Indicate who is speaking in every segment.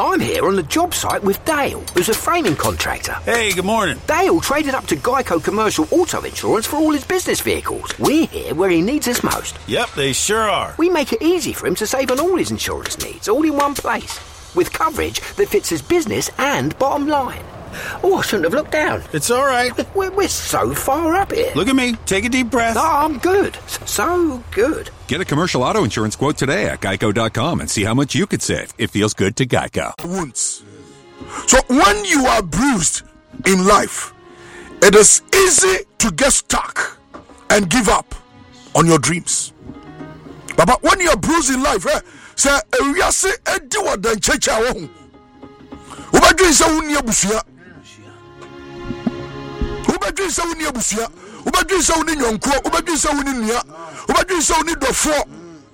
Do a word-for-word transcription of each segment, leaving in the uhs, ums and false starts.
Speaker 1: I'm here on the job site with Dale, who's a framing contractor.
Speaker 2: Hey, good morning.
Speaker 1: Dale traded up to Geico Commercial Auto Insurance for all his business vehicles. We're here where he needs us most.
Speaker 2: Yep, they sure are.
Speaker 1: We make it easy for him to save on all his insurance needs, all in one place, with coverage that fits his business and bottom line. Oh, I shouldn't have looked down.
Speaker 2: It's all right.
Speaker 1: We're, we're so far up here.
Speaker 2: Look at me. Take a deep breath.
Speaker 1: Oh, I'm good. So good.
Speaker 3: Get a commercial auto insurance quote today at geico dot com and see how much you could save. It feels good to Geico.
Speaker 4: Wounds. So when you are bruised in life, it is easy to get stuck and give up on your dreams. But when you are bruised in life, eh, say, we are say, do what the church are. Uba dream say unia busia. Uba dream say unia busia. Uba dream say uni nyonko. Uba dream say uni nia. Uba dream say uni dofo.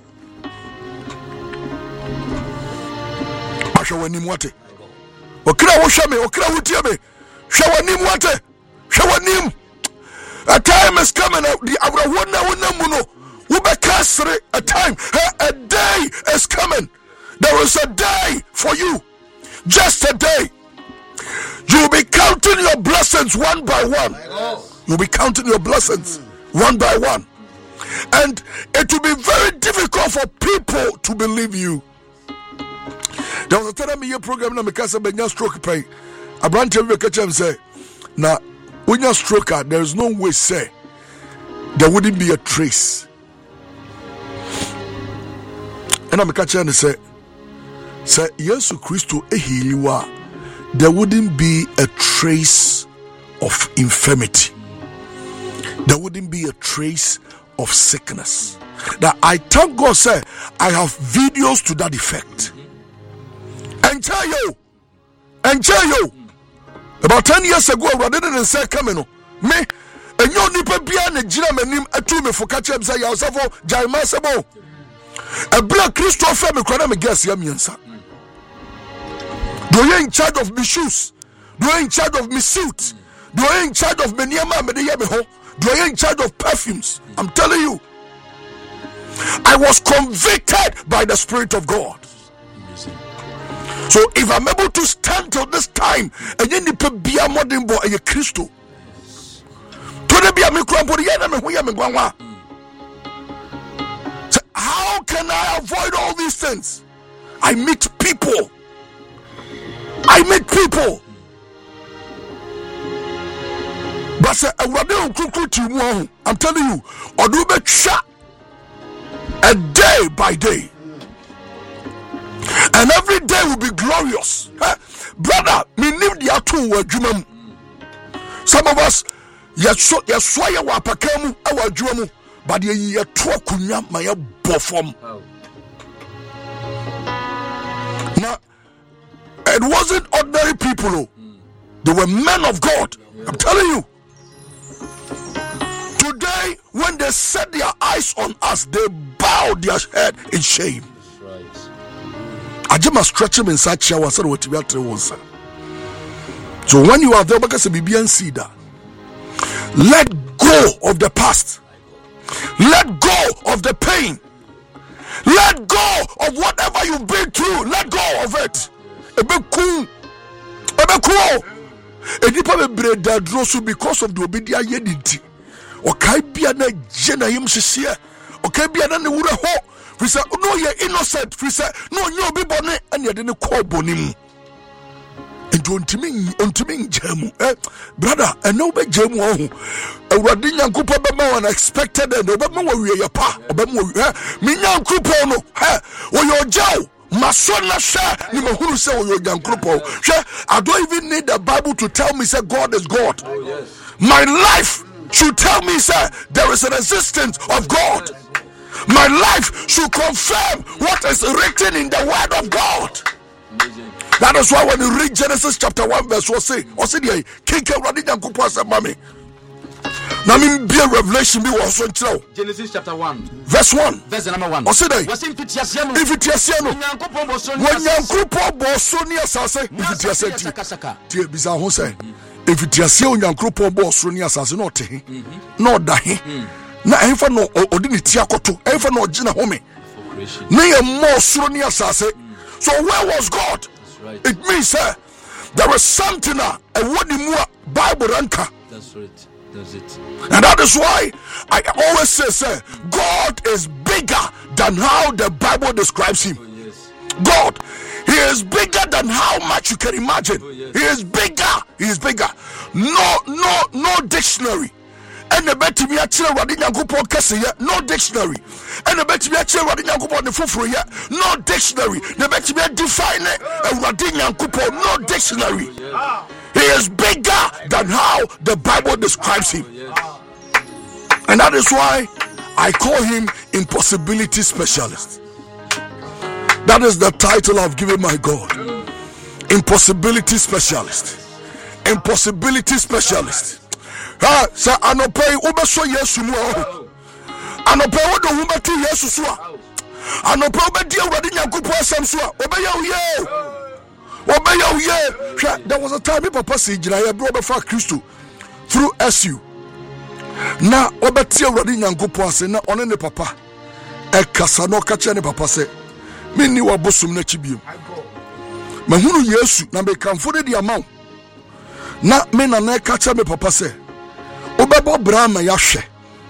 Speaker 4: Asha wani mwate. Okira wo hwe me, okira wo tie me. Hwe wani mwate. Hwe wani. A time is coming out. The abra wona wona mu no. Uba kasre a time. A day is coming. There is a day for you. Just a day. You'll be counting your blessings one by one. You'll be counting your blessings one by one. And it will be very difficult for people to believe you. There was a time in your program na mekasa benya stroke pay. Abrante we catch him say, na when you stroke, there is no way say there wouldn't be a trace. And I'm catch him say, say Yesu Christo ehiliwa, there wouldn't be a trace of infirmity. There wouldn't be a trace of sickness. That I thank God, say I have videos to that effect. And tell you, and tell you, about ten years ago, rather than say, come in, me, and you nipa bia ne jina menim atu me fokache msa ya osafo jaima sebo. A black Christopher me kwana me guess ya miensa. Do you in charge of my shoes? Do you in charge of my suit? Do you in charge of my niema me de ye me ho? Do you in charge of perfumes? I'm telling you, I was convicted by the Spirit of God. So if I'm able to stand till this time, and then the be a modern boy and a Christo, to the be a microphone, so how can I avoid all these things? I meet people. I meet people. But say, I'm telling you, or do be shot a day by day. And every day will be glorious. Eh? Brother, me need the two word jumam. Some of us, yes, yes, why you are pakamu, our jumu, but ye talk kunya, my bofom. Now, it wasn't ordinary people, they were men of God. I'm telling you. Today, when they set their eyes on us, they bow their head in shame. I just stretch him inside shower so what we are to. So when you are there, because a B B N see that, let go of the past, let go of the pain, let go of whatever you've been through, let go of it. A bit cool, a bit cool. A deeper bread that draws you because of the obedience yediti. Okay, be an agenda him share. Okay, be an would hope. We say, no, you're innocent. We say, no, you'll be born and you didn't call bonim. And don't mean, don't mean, Jemu, eh, brother, and no big Jemu. A Radina Cooper Bama unexpected and Obama will be a pa, Obama, eh, Minyan Cooper, eh, or your Joe, Masona Sha, Nimahu say, or your young Cooper. I don't even need the Bible to tell me, say, God is God. Oh, yes. My life should tell me, sir, there is an existence of God. My life should confirm what is written in the word of God. Amazing. That is why when you read Genesis chapter one verse one, say, or say, King Radin Kupa said, Mammy. Now, me be a revelation be was on tell.
Speaker 5: Genesis chapter one,
Speaker 4: verse one,
Speaker 5: verse number one.
Speaker 4: Or say,
Speaker 5: was in Pitiasiano.
Speaker 4: If it is Yano, when Yankupo Bosonia Sase, if it is Sati, dear Bizarre Hose, if it is Yankupo Bosonia Sase, not he, not die. Na efa no odini tiakoto efa no gina home na ye more suroni asase. So where was God?
Speaker 5: right.
Speaker 4: It means uh, there is something uh, a word in more Bible anchor.
Speaker 5: That's right. That's it.
Speaker 4: And that is why I always say, say God is bigger than how the Bible describes him.
Speaker 5: Oh, yes.
Speaker 4: God, he is bigger than how much you can imagine.
Speaker 5: Oh, yes.
Speaker 4: He is bigger. He is bigger. No, no, no dictionary. And the better me actually running Yankupon Cassia, no dictionary. And the better me actually running Yankupon the Fufru, no dictionary. The better me define it and running Yankupon, no dictionary.
Speaker 5: Oh, yes.
Speaker 4: He is bigger than how the Bible describes him. And that is why I call him impossibility specialist. That is the title I've given my God. Impossibility specialist. Impossibility specialist. Ah, say anope ube so Yesu mu. Anope odo ube tu Yesu so. Anope ube di awurade Nyankopon asem so. Obe ya uye. There was a time my papa said, I brought before Christo through S U. Now, Obetia Rodin and Gopose, now on the papa. A Casano Cachani papa said, Mini wa Bosum Nechibium. Mahunu Yesu, na me come for the amount. Na men and I catch me papa say, Obebo Brahma Yashe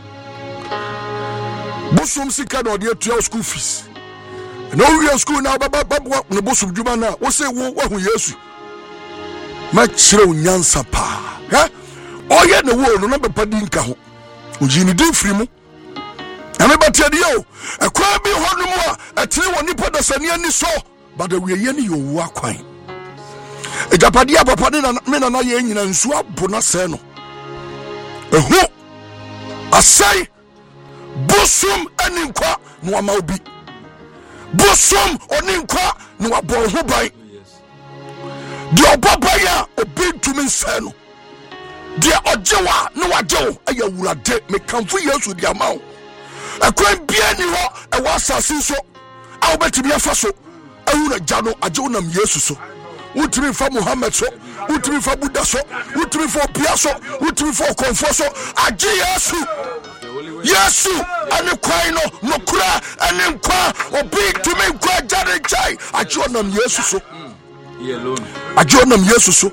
Speaker 4: Bosum Sika or dear twelve school fees. No real school now, Baba Babu, the boss of Jumana, what say, what who yes? My children, Yansapa, eh? Oh, yeah, the world, remember Padinka, Ujini Dinfrimu. And about Tedio, a crab be one more, a three one nipper the Saniani saw, but the Riani you walk wine. A Japadia Papadina, Menana Yen and Swap Bonaseno. A who? I say, Bossum and Inqua, no Maubi. Bosom oninkwa no abon ho ban de obabaya obi tumi seno de ojewa no wajew aya wurade me kamfo Yesu de amawo akwan bia ni ho e wasase so a obetimi afa so awura jano ajew nam Yesu so utimi fa Muhammad so utimi fa Buddha so utimi fa Pia so utimi fa Konfo so aje Yesu Yesu ane kwai no nokura ane nkwa obi tumi nkwa jare chai ajonam Yesu so
Speaker 5: He alone
Speaker 4: ajonam Yesu so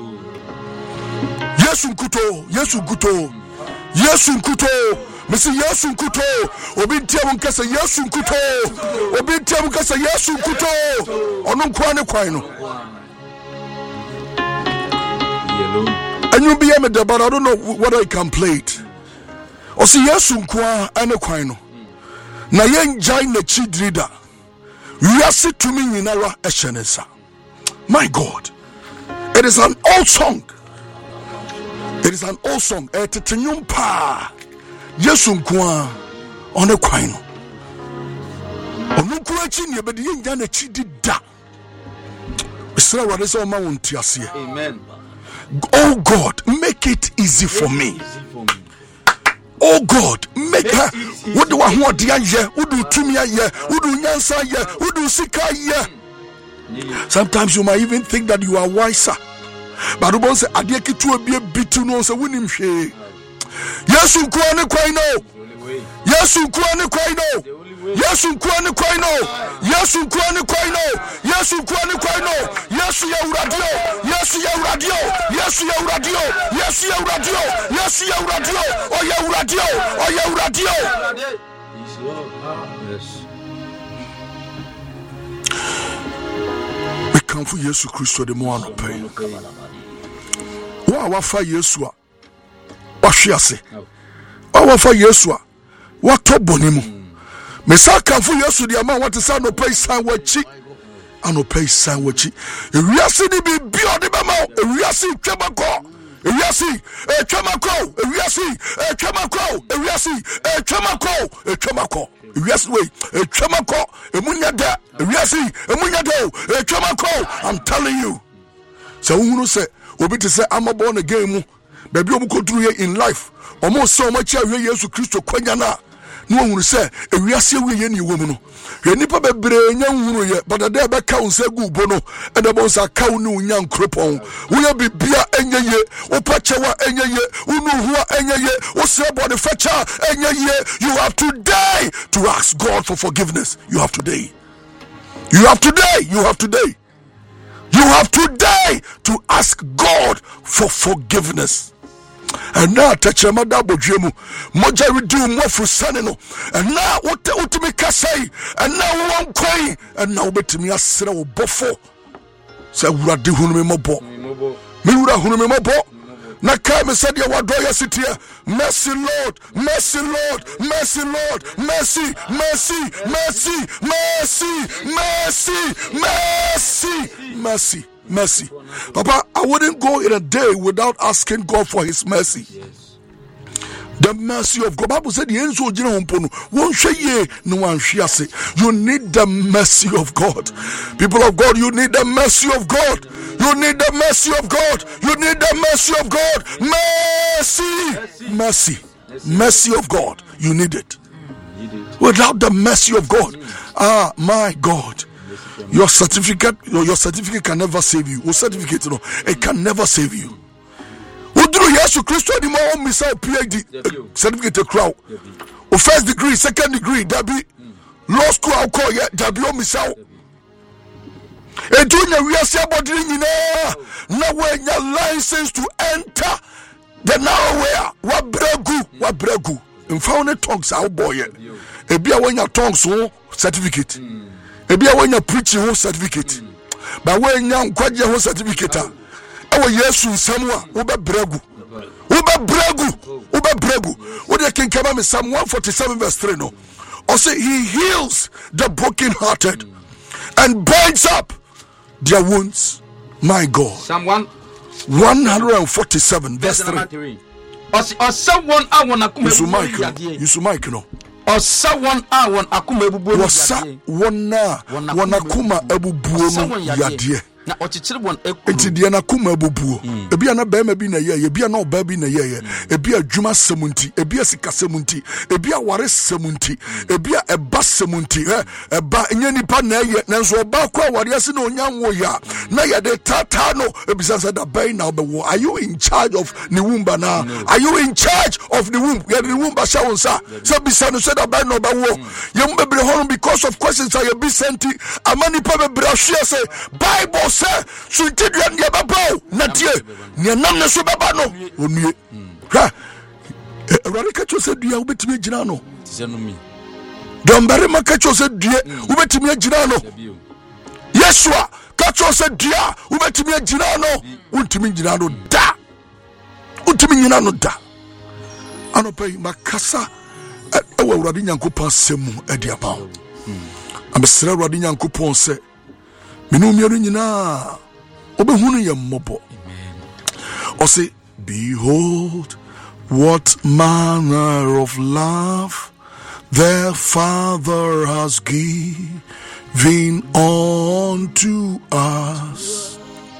Speaker 4: Yesu nkuto Yesu nkuto Yesu nkuto Mesi Yesu nkuto obi ntia nkasa Yesu nkuto obi ntia nkasa Yesu nkuto ono nkwa ne kwai no
Speaker 5: He alone
Speaker 4: and you be a but I don't know what I can play it. O si Yesu nkwa ane kwan no na yen jai na chidrida wiase tumi nyinara ehyenesa. My God, it is an old song. It is an old song. Etetenyum pa Yesu nkwa one kwan no onu nkwa chi ne bedi yen jai na chidida Isra wade se o ma wonti ase.
Speaker 5: Amen.
Speaker 4: Oh God, make it easy for me.
Speaker 5: Easy for me.
Speaker 4: Oh God, make her. What do I want? Yeah, what do Timia? Yeah, what do Nyansa? Yeah, what do Sika? Yeah. Sometimes you might even think that you are wiser. But the boss said, "I dare to be a bit to know." So win him she. Yes, you kwane kwaino. Yes, you kwane kwaino. Yes, you kwane kwaino. Yes, you kwane kwaino. Yes, you kwane kwaino. Yes, you radio. Yes, you radio. Yes, you radio. Yes, you radio. Yes, you radio. Oh, you radio. Oh, you radio.
Speaker 5: He's Lord. Yes.
Speaker 4: We come for Jesus Christ the more no pay. Wa wa fa Yesu a wa hwe wa wa fa Yesu a wa to bonimu. Me sa kan for Yesu the man what is no pay san wachi ano pay san wachi. Ewiase ni bi bi ode ba ma ewiase twabako ewiase e twamako ewiase e twamako ewiase e twamako e twamako ewiase we e twamako emunya da ewiase emunya da e twamako. I'm telling you, so who say obi te say I'm born again mu baby omu koduru here in life omo so much awie Yesu Kristo kwanya na no wonu say ewiase we ye ni wo mu no ye nipa bebre nya wunu ye but da be ka unse gu bo no e da bon sa ka unu nya nkropon wo ye bibia enye ye wo pachewa enye ye unu huwa enye ye wo se body facha enye ye. You have today to ask God for forgiveness. You have today. You have today. You have today. to ask God for forgiveness. And now touch a madabo jemu moja redeem more for sanino and now what the ultimate say and now one coin and now bet me a sera bofo say urade hunu me mobo me ura hunu me mobo na kai me said ya wadoya city mercy Lord, mercy Lord, mercy Lord, mercy, mercy, mercy, mercy, mercy, mercy, mercy. Mercy. Papa, I wouldn't go in a day without asking God for his mercy.
Speaker 5: Yes.
Speaker 4: The mercy of God. Bible said, you need the mercy of God. People of God, you need the mercy of God. You need the mercy of God. You need the mercy of God. Mercy. Mercy. Mercy of God. You need it. Without the mercy of God, ah, my God. Your certificate, your, your certificate can never save you. Your certificate, you know, it can never save you. Who do yes, Christ anymore? Miss our PhD certificate, a crowd. Or first degree, second degree, that be law school. I'll call you. That be miss out. A junior, we are saying about doing now when your license to enter the now where what bregu, what bregu. In found tongues, our boy. A be when your tongues so certificate. Ebi a when you preaching whole certificate, mm. but when you kwaje whole certificate, ah, ewo Yesu nsamwa wo be bregu, wo be bregu, wo be bregu. What they can come in Psalm one forty-seven verse three no, or say he heals the brokenhearted mm. and binds up their wounds. My God,
Speaker 5: Psalm one
Speaker 4: forty-seven verse three.
Speaker 5: Or someone I wanna come.
Speaker 4: You Mike, you Mike, no.
Speaker 5: Or someone I want akuma ebubuo
Speaker 4: wasa wona wona kuma ebubuo no yade
Speaker 5: na ochichire won ekuru
Speaker 4: enti de na kuma ebubuo ebi na ba ma bi na ye ebi na oba bi na ye ebi adwuma semunti ebi asika semunti ebi aware semunti ebi eba semunti eh eba nya nipa na ye nanso oba kwa aware ase na onyanwo ya na ye de tata no ebi sansa da bai na obewo. Are you in charge of the womb now? Are you in charge of the womb? Ya the womb ba sha wonsa so bi sanu so da bai na obewo ye mbebre hono because of questions are you be senti amani pa bebre ahwe say Bible say so tidua ne baba na tie ne nam ne so baba no onue ha erare ka cho se dua obetimi agina no
Speaker 5: tisenomi
Speaker 4: dombare maka cho se dua obetimi agina no Yesua ka cho se dua obetimi agina no untimi agina no da untimi agina no da anopai makasa ewa urade nyankopon semu ade aba amesra urade nyankopon se minu mienu nyina obehunu ye mmobo. O say, behold what manner of love the Father has given unto us.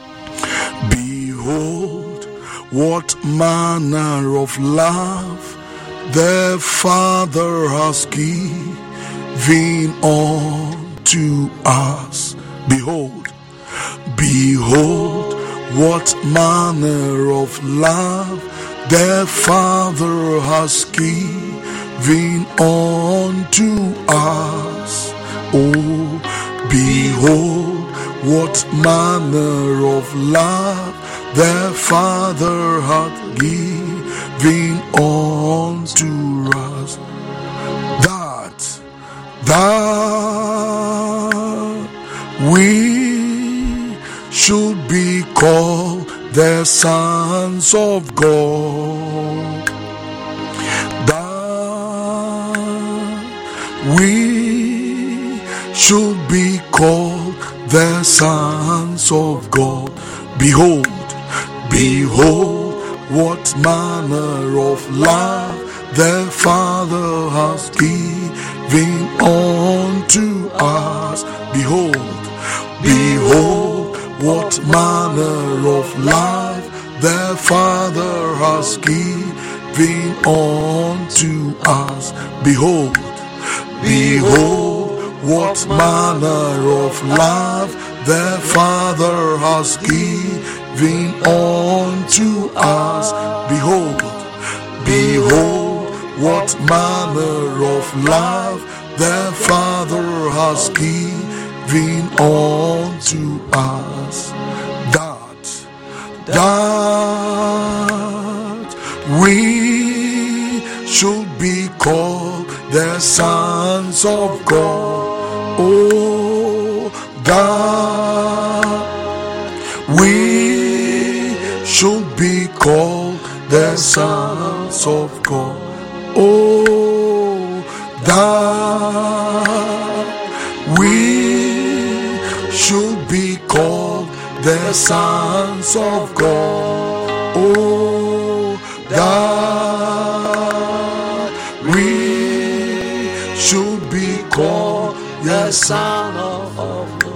Speaker 4: Behold what manner of love the Father has given unto us. Behold, behold, what manner of love the Father has given unto us. Oh, behold, what manner of love the Father hath given unto us. That, that we should be called the sons of God, that we should be called the sons of God. Behold, behold, what manner of love the Father has given unto us. Behold, behold, what manner of love the Father has given unto us. Behold, behold, what manner of love the Father has given unto us. Behold, behold, what manner of love the Father has given unto us, that that we should be called the sons of God. Oh, that we should be called the sons of God. Oh, that we should be called the sons of God. Oh, that we should be called the son of God.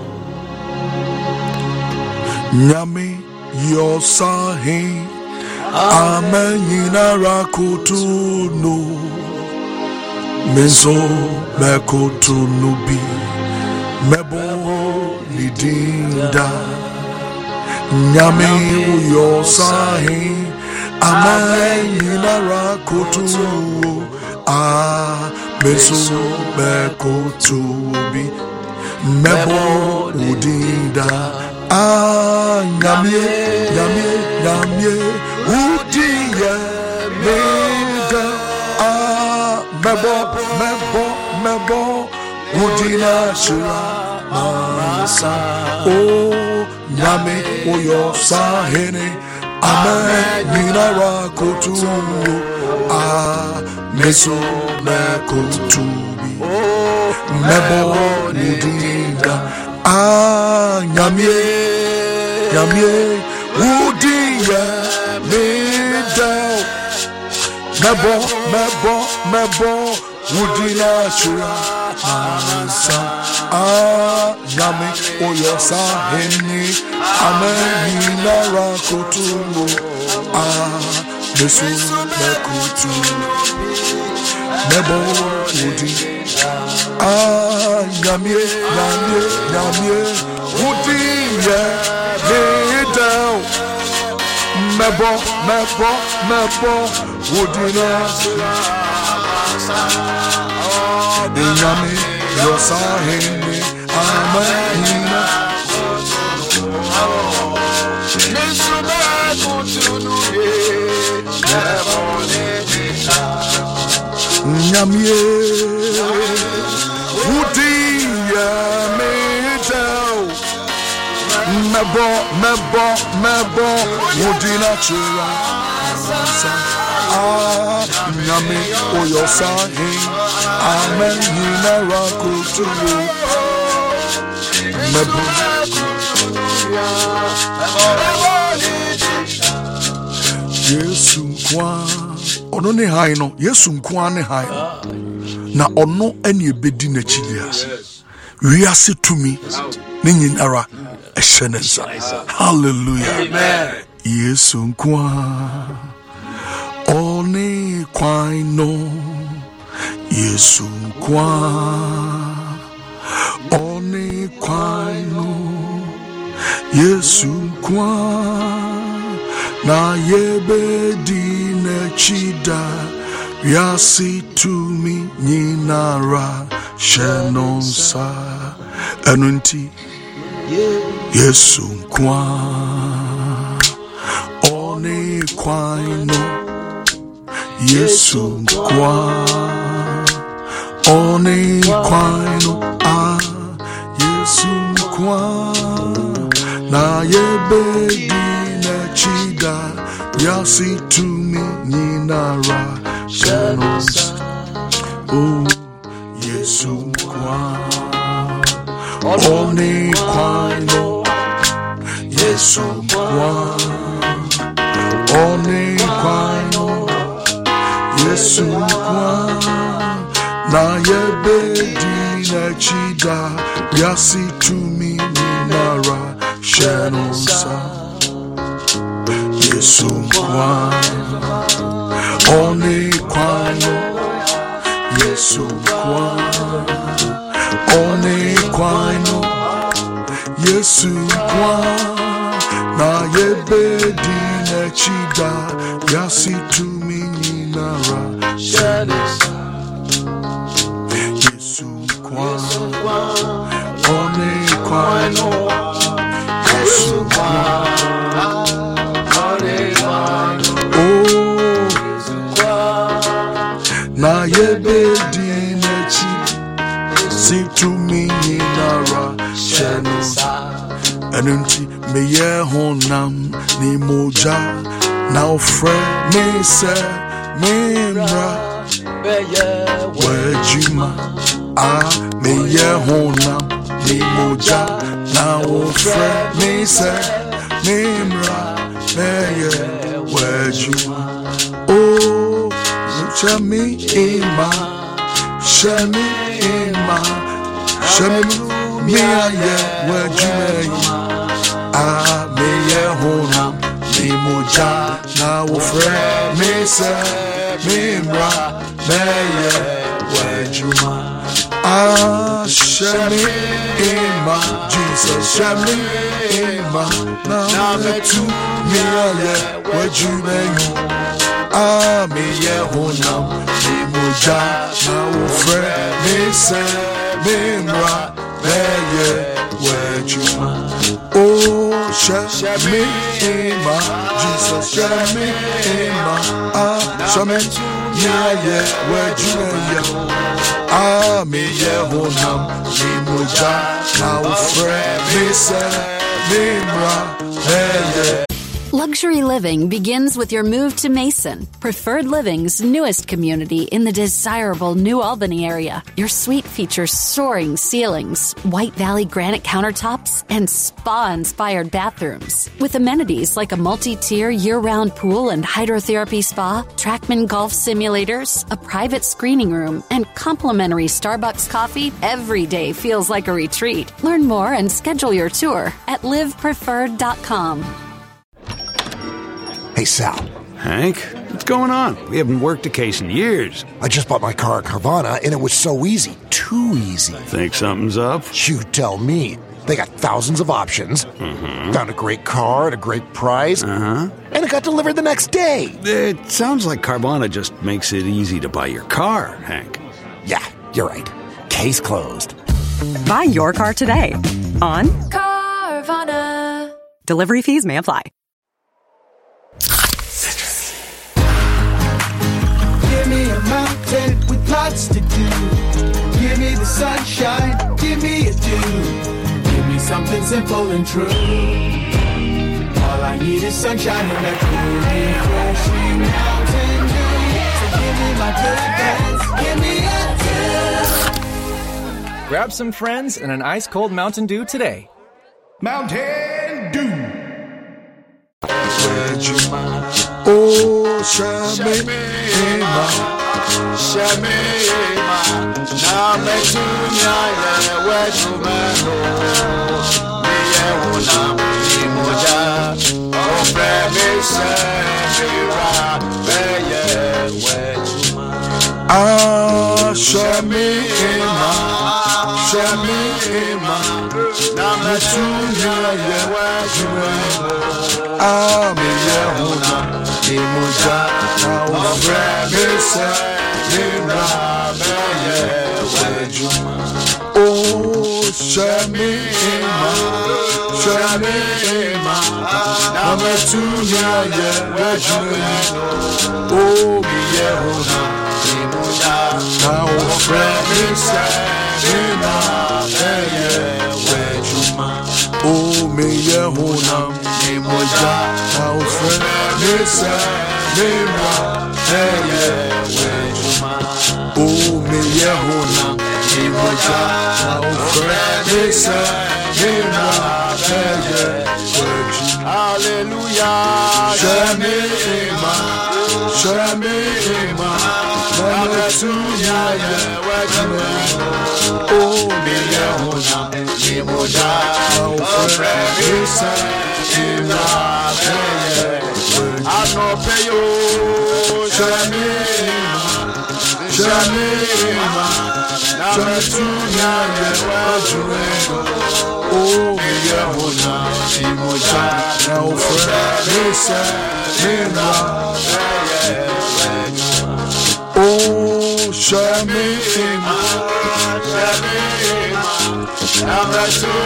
Speaker 4: Nyami yosahi amenyina rakutunu mezo mekutunu bi mebo lidinda. Nyami yosahi amenyina rakutunu ah mezo mekutunu bi mebo lidinda. Ah, nyamie, nyamie, nyamie, udiye, meda. Ah, mebo, mebo, mebo, udina shira masa. Oh, nyame, oyo sahene, amen, minara kotu. Ah, meso mekotubi. Mebo, udinda. Ah, nyamie, nyamie, udiye, meda. Mebo, mebo, mebo, udina shira masa. Ah, nyame, oyo sahene, amen, nara kotumo. Ah, mesu mekutu, mebo, udina. Ah, nyamie, nyamie, nyamie, udiye, meda. Mebo, mebo, mebo, udina. Nyame, yosahene, amahina. Nyamie, udiye, meda. Mebo, mebo, mebo, udina chira. Ah, nyame, oyo sahi, amen, nina rakutu. Mebo, Yesu kwa, ono ne hai no, Yesu kwa ne hai na ono ene ebedi na chilia. Wiase tumi ne nyinara eshenensa. Hallelujah. Amen. Yesu kwa one kwaino. Yesu kwa one kwaino. Yesu kwa na yebedi na chida. Wiase tumi nyinara shenonsa. Anunti Yesu kwa one kwaino. Yesu kwa one kwaino. Ah, Yesu kwa na yebedi na chida. Yasi tumi ninara shenonsa. Oh, Yesu kwa one kwaino. Yesu kwa one kwaino. Yesu kwa na yebedi na chida. Yasi tumi ninara shenonsa. Yesu kwa one kwaino. Yesu kwa one kwaino. Yesu kwa na yebedi na chida. Yasi tumi ninara shenonsa. Yesu kwa one kwaino. Yesu kwa Ebedinachi, see to me Nara Shano, and unti me ye honam ni moja, now friend me say, Mimra, Wejima, ah, me ye honam ni moja, now friend me say, Mimra, me ye Wejima, oh, Shami Ima, Shami Ima, Shami Miaye, where Jimmy, ah, me ye honam, me moja, now friend, me say, me mra, me ye, where Juma, ah, Shami Ima, Jesus, Shami Ima, now me too, Miaye, where Jimmy. Ah, me ye honam, me moja, now friend, me say, me mra, me ye, where Juma. Oh, Shami Ima, Jesus, Shami Ima, ah, Shami, yeah, yeah, where Juma. Ah, me ye honam, me moja, now friend, me say, me mra, me ye.
Speaker 6: Luxury living begins with your move to Mason, Preferred Living's newest community in the desirable New Albany area. Your suite features soaring ceilings, White Valley granite countertops, and spa-inspired bathrooms. With amenities like a multi-tier year-round pool and hydrotherapy spa, Trackman golf simulators, a private screening room, and complimentary Starbucks coffee, every day feels like a retreat. Learn more and schedule your tour at live preferred dot com.
Speaker 7: Hey, Sal.
Speaker 2: Hank, what's going on? We haven't worked a case in years.
Speaker 7: I just bought my car at Carvana, and it was so easy. Too easy.
Speaker 2: Think something's up?
Speaker 7: You tell me. They got thousands of options. Mm-hmm. Found a great car at a great price.
Speaker 2: Uh-huh.
Speaker 7: And it got delivered the next day.
Speaker 2: It sounds like Carvana just makes it easy to buy your car, Hank.
Speaker 7: Yeah, you're right. Case closed.
Speaker 8: Buy your car today on
Speaker 9: Carvana.
Speaker 8: Delivery fees may apply.
Speaker 10: Give me a mountain with lots to do. Give me the sunshine, give me a dew. Give me something simple and true. All I need is sunshine and a cool, refreshing Mountain Dew. So give me my good friends, give me a dew.
Speaker 11: Grab some friends and an ice-cold Mountain Dew today.
Speaker 4: Mountain Dew. Oh, Shami Ima, Shami Ima, now me to nyaya where to mano, me ye una me moja, oh baby Shami Ima, me ye where to mano. Ah, Shami Ima, Shami Ima, now me to nyaya where to mano. Ah, me ye una, me moja, now friend me say, me na me ye wejuma. Oh, Shami Ima, Shami Ima, now me tu ya ye wejuma. Oh, me ye una, me moja, now friend me say, me na me ye wejuma. Oh, me ye una. Moja, now friend, me say, me ma, hey yeah, wejuma. Oh, me ye hona, me moja, now friend, me say, me ma, hey yeah, wejuma. Hallelujah, shame ma, shame ma, mama tunya ye wejuma. Oh, me ye hona, me moja, now friend, me say. I know pay you, Shami, Shami, Shami, Tunya, oh, Yahuna, Timoja, now friend, listen, Nina, oh, Shami, Shami, Shami,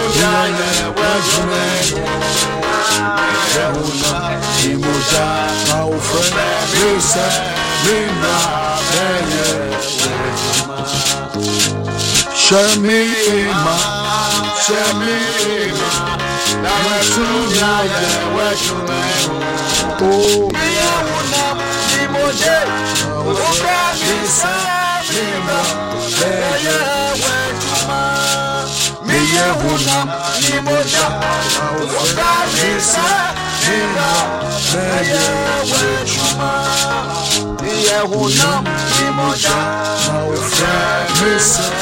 Speaker 4: Tunya, Imoja, my friend, listen, Nina, Shemima, Shemima, Namatunya, Weshuma, oh, Yahunam, Imoje, Okramisa, Mima, Weshuma, Miyahunam, Imoja, Okramisa, Mima, Weshuma, Miyahunam, Imoja, Okramisa.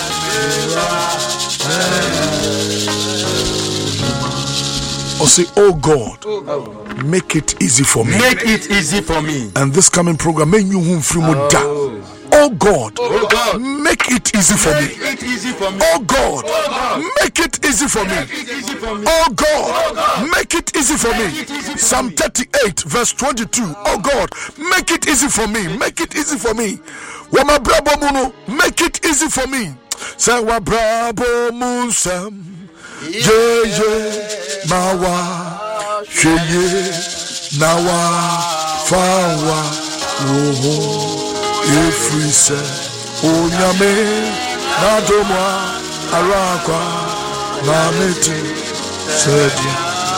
Speaker 4: Or say, oh God, make it easy for me.
Speaker 5: Make it easy for me.
Speaker 4: And this coming program, make you home free muda. Oh God,
Speaker 5: oh God,
Speaker 4: make it easy for
Speaker 5: make
Speaker 4: me.
Speaker 5: It easy for me.
Speaker 4: Oh God, oh God, make it easy for me. Oh God, make it easy for me. Psalm thirty-eight, verse twenty-two. Oh God, make it easy for me. Make it easy for me. Wama brabo muno, make it easy for me. Say wa brabo munsam. Ye ye mawa sheye nawa fawa woho efrise onyame nadomwa arakwa nameti sedi.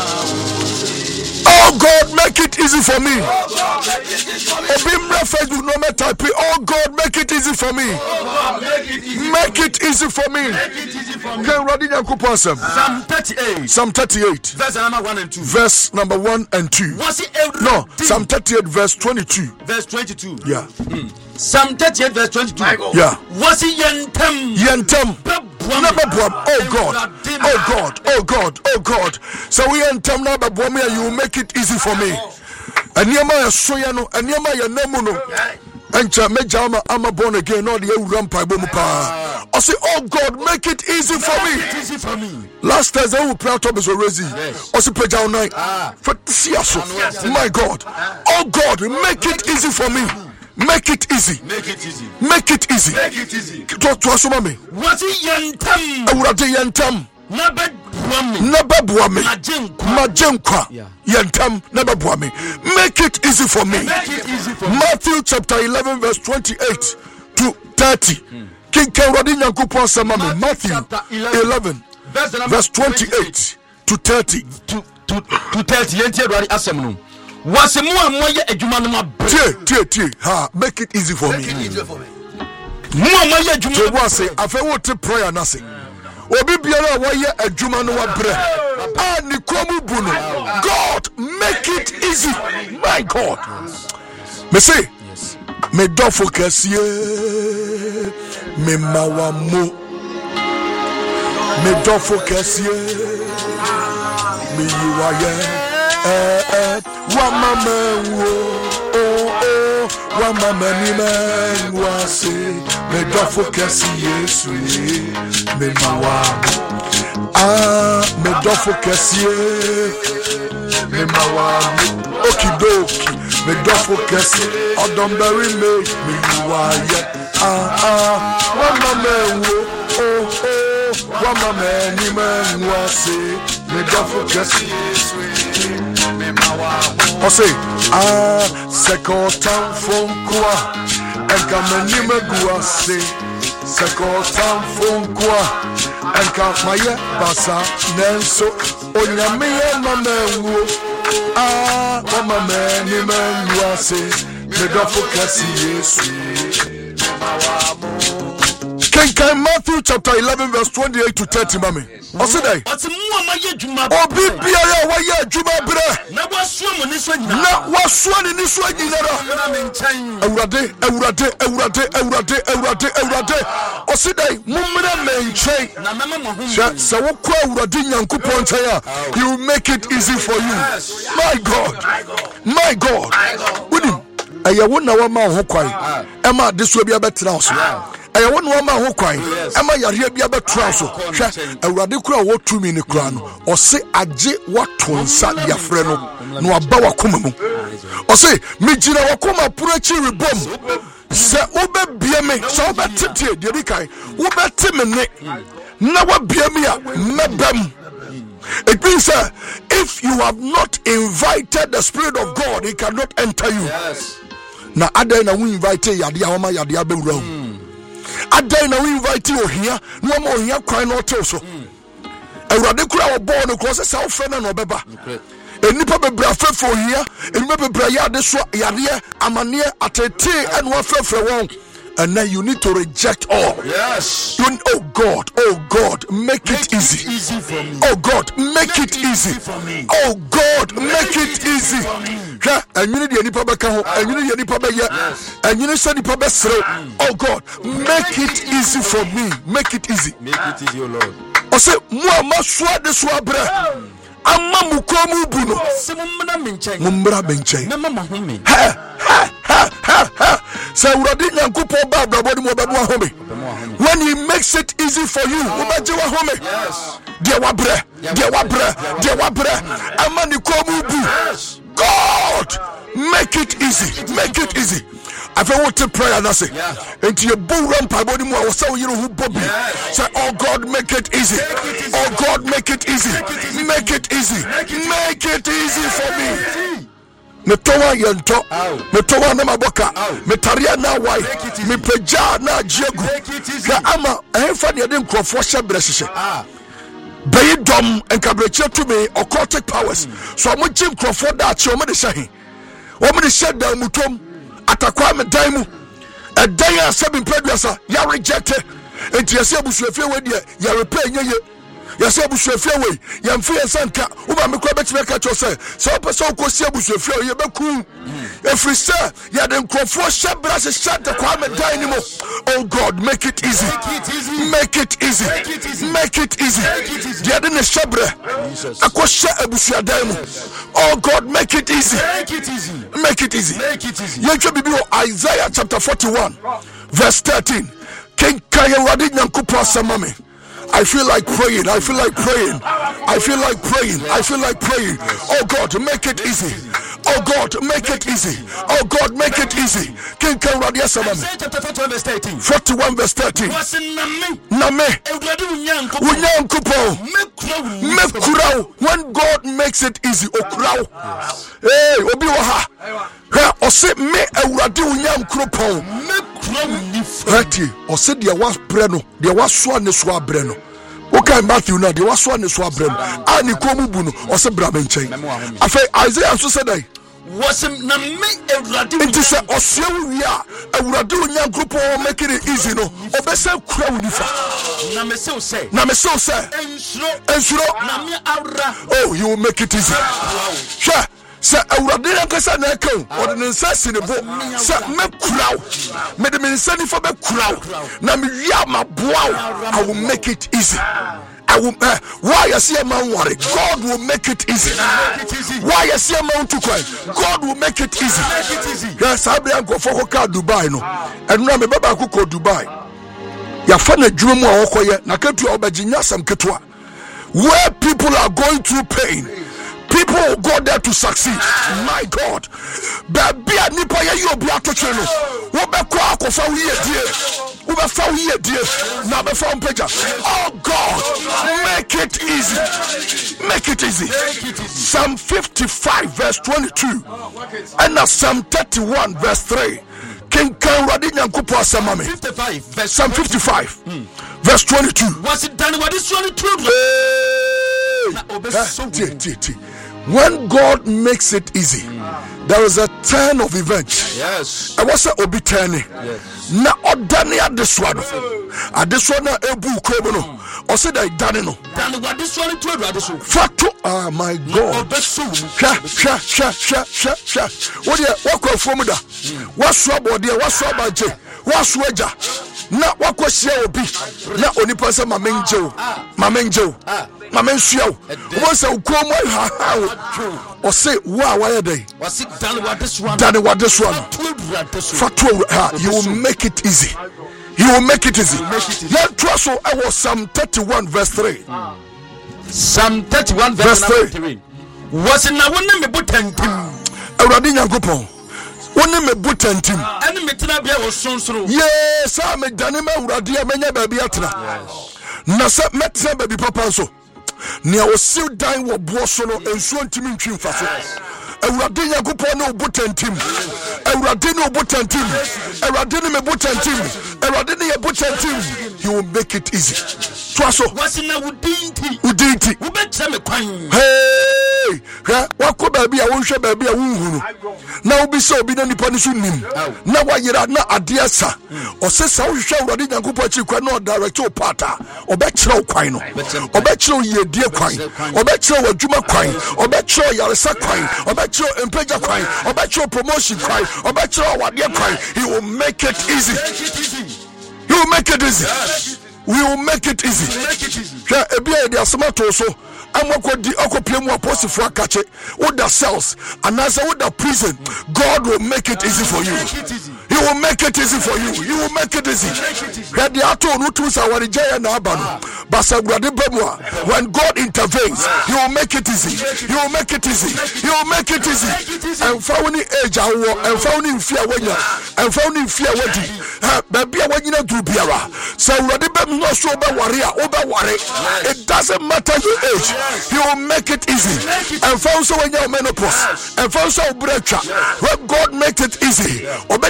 Speaker 4: Oh God, make it easy for me. Obimra Facebook no me type. Oh God, make it easy for me. Make it easy for me. Can Radin Yakupon
Speaker 5: Psalm thirty-eight.
Speaker 4: Psalm thirty-eight.
Speaker 5: Verse number one and two.
Speaker 4: Verse number one and two.
Speaker 5: Was it
Speaker 4: no, Psalm thirty-eight, verse twenty-two.
Speaker 5: Verse twenty-two.
Speaker 4: Yeah.
Speaker 5: Mm. Psalm thirty-eight, verse twenty-two.
Speaker 4: Yeah.
Speaker 5: Was it Yentem?
Speaker 4: Yentem. Never boom. Oh God. Oh God. Oh God. Oh God. So we yentem never boom here. You make it easy for me. And Yama Soyano, and Yama Yanemuno. And Jamajama, I'm a born again, all the Rampa Bomupa. I say, oh God, make it easy for me.
Speaker 5: Easy for me.
Speaker 4: Last Thursday, we played Thomas already. I say, Pejao night. For my God. Oh God, make it easy for me. Make it easy.
Speaker 5: Make it easy.
Speaker 4: Make it easy.
Speaker 5: Make it easy.
Speaker 4: To to asoma me.
Speaker 5: Was it Yentem?
Speaker 4: Awurade Yentem.
Speaker 5: Never buame.
Speaker 4: Never buame.
Speaker 5: Majenkwa.
Speaker 4: Majenkwa. Yentem never buame. Make it easy for me.
Speaker 5: Make it easy for me.
Speaker 4: Matthew chapter eleven verse twenty-eight to thirty. King Awurade Nyankopon sama me. Matthew eleven verse twenty-eight to thirty.
Speaker 5: To to to thirty. Yenti Awurade asem no. Was a more moye adwuma no ma
Speaker 4: tie tie tie ha make it easy for me.
Speaker 5: Make it easy for me. More moye adwuma.
Speaker 4: So what say afa wo te prayer na say. Obi biara wo ye adwuma no wa bre. Ah ni komu bu no. God make it easy. My God. Me say me do focus ye me mawamo. Me do focus ye me you are ye. Eh eh wa mama wo oh oh wa mama ni man wa se me do focus yesu me mawa ah me do focus ye me mawa okidoki me do focus odom bury me me wa ye ah ah wa mama wo oh oh wa mama ni man wa se me do focus yesu I say, ah, second time phone qua, and come and you may go say, second time phone qua, and come my bassa, Nanso, on your man, my man, ah, what my man, you man, you are say, the Duffer Cassie, King Matthew chapter eleven verse twenty-eight to thirty, mommy. What's it day?
Speaker 5: What's more my juma?
Speaker 4: Oh, be Bia, why you Juma bre?
Speaker 5: Now what's swim on this one?
Speaker 4: Now what's one in this one? Eurade, Eurade, Eurade, Eurade, Eurade, Eurade. What's it day? Mumma main chain. So what Euradin Kuponchaya? You make it easy for you. My God, my God. With him, I won't know what my hookay. Emma, this will be a better house. I want one man who cry. Am I here be about trouser? A radical what to me in the crown or say a j what to sat your friend no about kumu or say Mijina Wakuma Purachi rebom. Say Uber Biame, so about Titi, Dirikai, Uber Timene, Nawa Biamia, Mabam. It means uh, if you have not invited the Spirit of God, He cannot enter you. Now, Adena, we invited Yadia Homa Yadia Berum. adan na we invite you here no more here kwan no tell so awurade kura wo born no cross say wo friend na obeba enipa bebra fefo here enipa bebra ya de so yare amane atete and wo frefre won. And now you need to reject all.
Speaker 5: Yes.
Speaker 4: You, oh God, oh God, make, make it easy.
Speaker 5: It easy for me.
Speaker 4: Oh God, make, make it, it easy.
Speaker 5: For me.
Speaker 4: Oh God, make, make it, it easy. Yeah, and you need any papa kaho, and you need any papa ya, and you need any papa sro. Oh God, make it easy for me. Make it easy.
Speaker 5: Make it easy, oh Lord.
Speaker 4: I say, moi ma swa de swa bre. Amma mukomu buno. Mumbra benchen. Ha ha ha ha ha. So when he makes it easy for you, yes. God, make it easy, make it easy. I want to pray and I say, into your bull ramp, I body more. So you know who Bobby say, oh God, make it easy. Oh God, make it easy, make it easy, make it easy for me. Me towa yento me towa na maboka me taria na wai me peja na jegu ka ama ehfa ne de nkrofo hye brehye bayi dom enkabreche to me occultic powers so mo jim nkrofo da che o me de hye o me de hye da mutom atakwa me dan mu edan asabi producer ya reject enti yase abusuafie we de ya repair nyeye yase abusuafie we ya mfi ensanka wo ba me kwa betime ka cho say so person ko si abusuafie ye beku every sir ya den krofo hye brase shut the kwa me dan ni mo. Oh God, make it easy, make it easy, make it easy. Ya den shebre akosha abusuadan mu. Oh God, make it easy, make it easy, make it easy, make it easy. Ye twa bibi Isaiah chapter forty-one verse thirteen. King Kayawadi nyankopo asamame. I feel like praying. I feel like praying. I feel like praying. I feel like praying. Oh God, make it easy. Oh God, make it easy. Oh God, make it easy. King King Radia Samami. forty-one verse thirteen. Name. Unyankupo. Mekurao. When God makes it easy. Okurao. Hey, Obiwaha. Ose me awurade unyankropon. Hati, ose dia was breno, dia was swan ne swa breno. Okay, Matthew na dia was swan ne swa breno. Ani komu bunu, ose bra benchen. Afa Isaiah so said I was na me awurade. It is a ose wi a awurade unyankropon make it easy no. Obese kura unifa. Na me se say. Na me se say. Ensuro. Ensuro. Na me awra. Oh, you will make it easy. Sure. Say awurade yankasa na kan or the nsa bo say me kuraw me de me nsa ni for be kuraw na me wia ma boaw. I will make it easy. I will uh, why you see a man worry, God will make it easy. Why you see a man to cry, God will make it easy. Yes, I be go for ka Dubai no and na me baba ko Dubai ya fa na dwuma mu a wokoye na ketu obaginya sam ketwa where people are going through pain. People go there to succeed. My God. Baby, nipa ya yo bia to cheno. Wo be kwa akofa wo ye die. Wo be fa wo ye die. Na be fa mpeja. Oh God, make it easy. Make it easy. Psalm fifty-five verse twenty-two. And now Psalm thirty-one verse three. King Kan Radi Nyankopo asamame. fifty-five verse Psalm fifty-five hmm. verse twenty-two. Was it done what is twenty-two? Hey. When God makes it easy, mm. there is a turn of events. Yes. I was a obi turning. Yes. Na odani adeswano. Adeswana ebu kobono. Ose da idane no. Dani wadeswano tu adeso. Fatu. Ah my God. Sha sha sha sha sha sha. What dia wako from da. Waso abode, waso abaje, waso aja. Na wako share obi. Na onipa se mamenje. Mamenje. Mamensuya. Wo se ukomo ha ha. Or say, wow, why are they? Was it done what this one? Done what this one? Fatu, you will make it easy. You will make it easy. Let trust. So I was Psalm thirty-one, verse three. Psalm thirty-one, verse three. Was it now when me butentim? A radina gupon. When me butentim. And me tina was soon through. Yes, I'm a danima radia menya baby atra. Nasa met baby papa so. Nia was still dying with Bosono and so ntimi ntwimfa so awurade nyankopɔn ne obotantim awurade ne obotantim awurade ne mebotantim awurade ne yebotantim. He will make it easy. Twaso
Speaker 5: wasina wudinti
Speaker 4: udinti
Speaker 5: ubetra me kwan.
Speaker 4: Hey, wako baby a wonhwe baby a wonhunu na obi se obi na nipa ne so nim na wayera na ade asa osesa wohwe awurade nyankopɔn akyi kwan na direct o pata obɛkyerɛ kwan no obɛkyerɛ yedie kwan obɛkyerɛ adwuma kwan obɛkyerɛ yaresa kwan obɛkyerɛ empagya kwan obɛkyerɛ promotion kwan obɛkyerɛ wade kwan. He will make it easy. He will make it easy. We will make it easy. Yeah, ebia de asema to so amokodi okopie mu apostle akache with the cells and as with the prison. God will make it easy for you. He will make it easy for you. He will make it easy. Yeah, the ato no to sa warijaya na abano basa grade bemwa. When God intervenes, He will make it easy. He will make it easy. He will make it easy. And found age awo and found in fear wenya and found in fear wedi. Baby wanyina do biara. So grade bem no so be warrior over worry. It doesn't matter your age. He will make it easy. And found so when you menopause and found so brecha. When God makes it easy,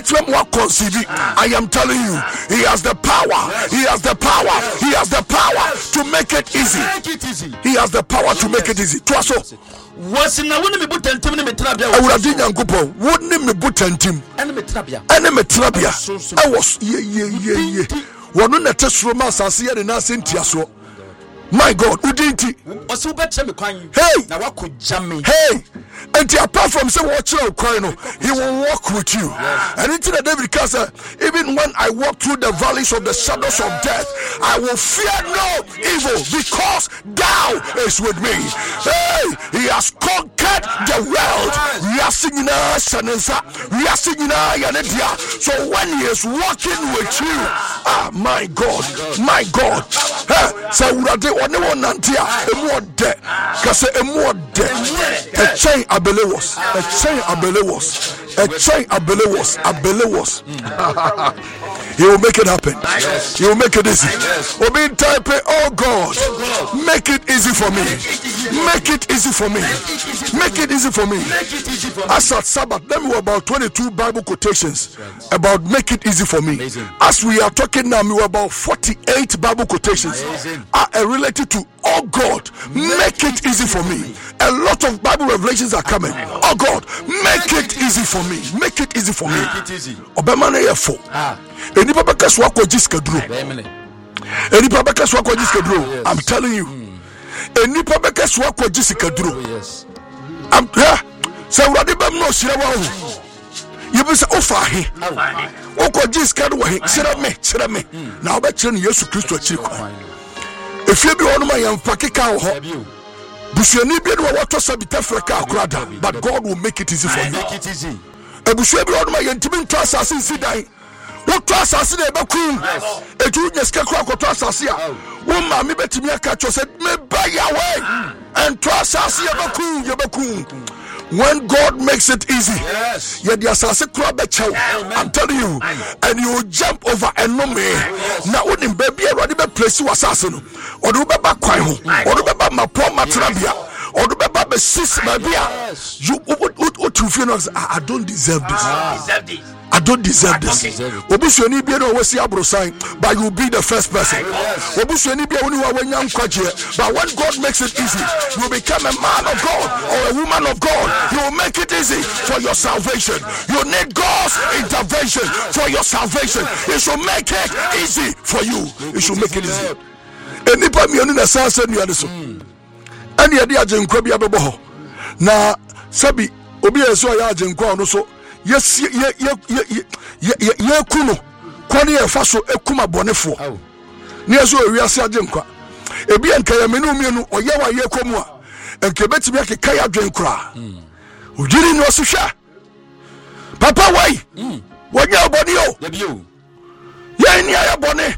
Speaker 4: I am telling you, He has the power. He has the power. He has the power to make it easy. He has the power to make it easy. Twaso.
Speaker 5: Wasina woni me butantim ne metrabia.
Speaker 4: Awurade nyankopɔn woni me butantim.
Speaker 5: Ene metrabia.
Speaker 4: Ene metrabia. I was ye ye ye ye. Wono na tesoro ma asase ye na asentiaso. My God, udinti.
Speaker 5: Osu betre me kwan.
Speaker 4: Hey,
Speaker 5: na wako jame.
Speaker 4: Hey, and apart from say watch you crying, He will walk with you. Yes. And into the David Casa, even when I walk through the valleys of the shadows of death, I will fear no evil because Thou is with me. Hey, He has conquered the world. We are singing we are singing so when He is walking with you, ah, my God, my God, hey, so we one nantia emu de kase emu de a chain abelewos a chain abelewos a chain abelewos abelewos. He will make it happen. He will make it easy. Obi type, oh God, make it easy for me. Make it easy for me. Make it easy for me. As at Sabbath, then we were about twenty-two Bible quotations about make it easy for me. As we are talking now, we were about forty-eight Bible quotations are related to, oh God, make it easy for me. A lot of Bible revelations are coming. Oh God, make it easy for me. Make it easy for me. Obemane yefo. Enipa beka so akwa jiskaduro. Enipa beka so akwa jiskaduro. I'm telling you. Enipa beka so akwa jiskaduro. I'm here. So urade bem no sire wa ho. You say ofa he. Okwa jiskaduro he. Sire me, sire me. Na obekire ne Yesu Kristo akiri kwa. Efie bi wonu ma yamfa keka ho. Busuani bi no wato sabita freka akrada, but God will make it easy for you. Make it easy. Ebusuani bi wonu ma yantimi nto asase nsidan. What assassin ever cool? A junior scarecrow to assassin. Woman, me betting aka said, me buy away and to assassin ever cool, you cool. When God makes it easy, yes, yet the assassin crab I'm telling you, and you jump over enemy. Now, when in baby, I already place you assassin, or do baba quaho, or do baba my poor matrabia, or do baba sis my beer. You what you feel? I don't deserve this. Deserve this. I don't deserve this. Obusuani bia no wasi abrosan, but you will be the first person. Obusuani bia oni wa wanyam kwaje, but when God makes it easy, you become a man of God or a woman of God. He will make it easy for your salvation. You need God's intervention for your salvation. He should make it easy for you. He should make it easy. Enipa mi oni na sanse nu ade so. Ani ade ajenkwa bia bebo ho. Na sabi obi eso ya ajenkwa no so. Yes, ye ye ye ye ye ye kuno kwani e fa so ekuma bonefo ne so ewiase agenkwa ebi enka ya menu mienu oye wa ye komu a enka betimi akeka ya adwenkura ojiri no so hwa papa wai wonya oboni o debio ye ni ya bone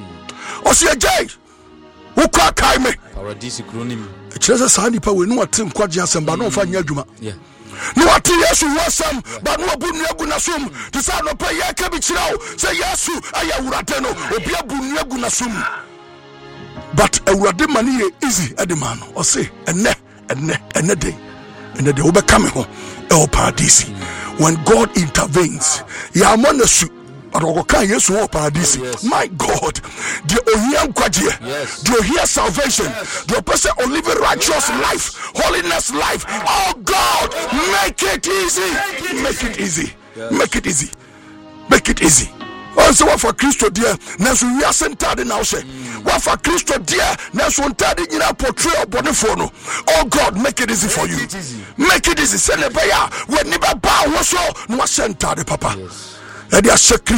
Speaker 4: o se jai wo kwa kai me paradise kronim e kire sa nipa we nu atem kwaje asamba no fa nya adwuma yeah. No ati Yesu wasam ba no abu nuagu na som to say no pa ye ka bi kirao say Yesu aya wurade no obi abu nuagu na som but awurade mani ye easy ade man o say enne enne enne day and then they will become El Paradisi. When God intervenes, Yamanasu. Yes. My God, the Ohiam Kwadia, the Ohia salvation, the person of living righteous life, holiness life. Oh God, make it easy, make it easy, make it easy, make it easy. Also, what for Christo dear, Nancy, we are centered in our say. What for Christo dear, Nancy, in our portrayal Bonifono. Oh God, make it easy for you, make it easy. Send a bayer when never bow was so no centered, Papa. A lot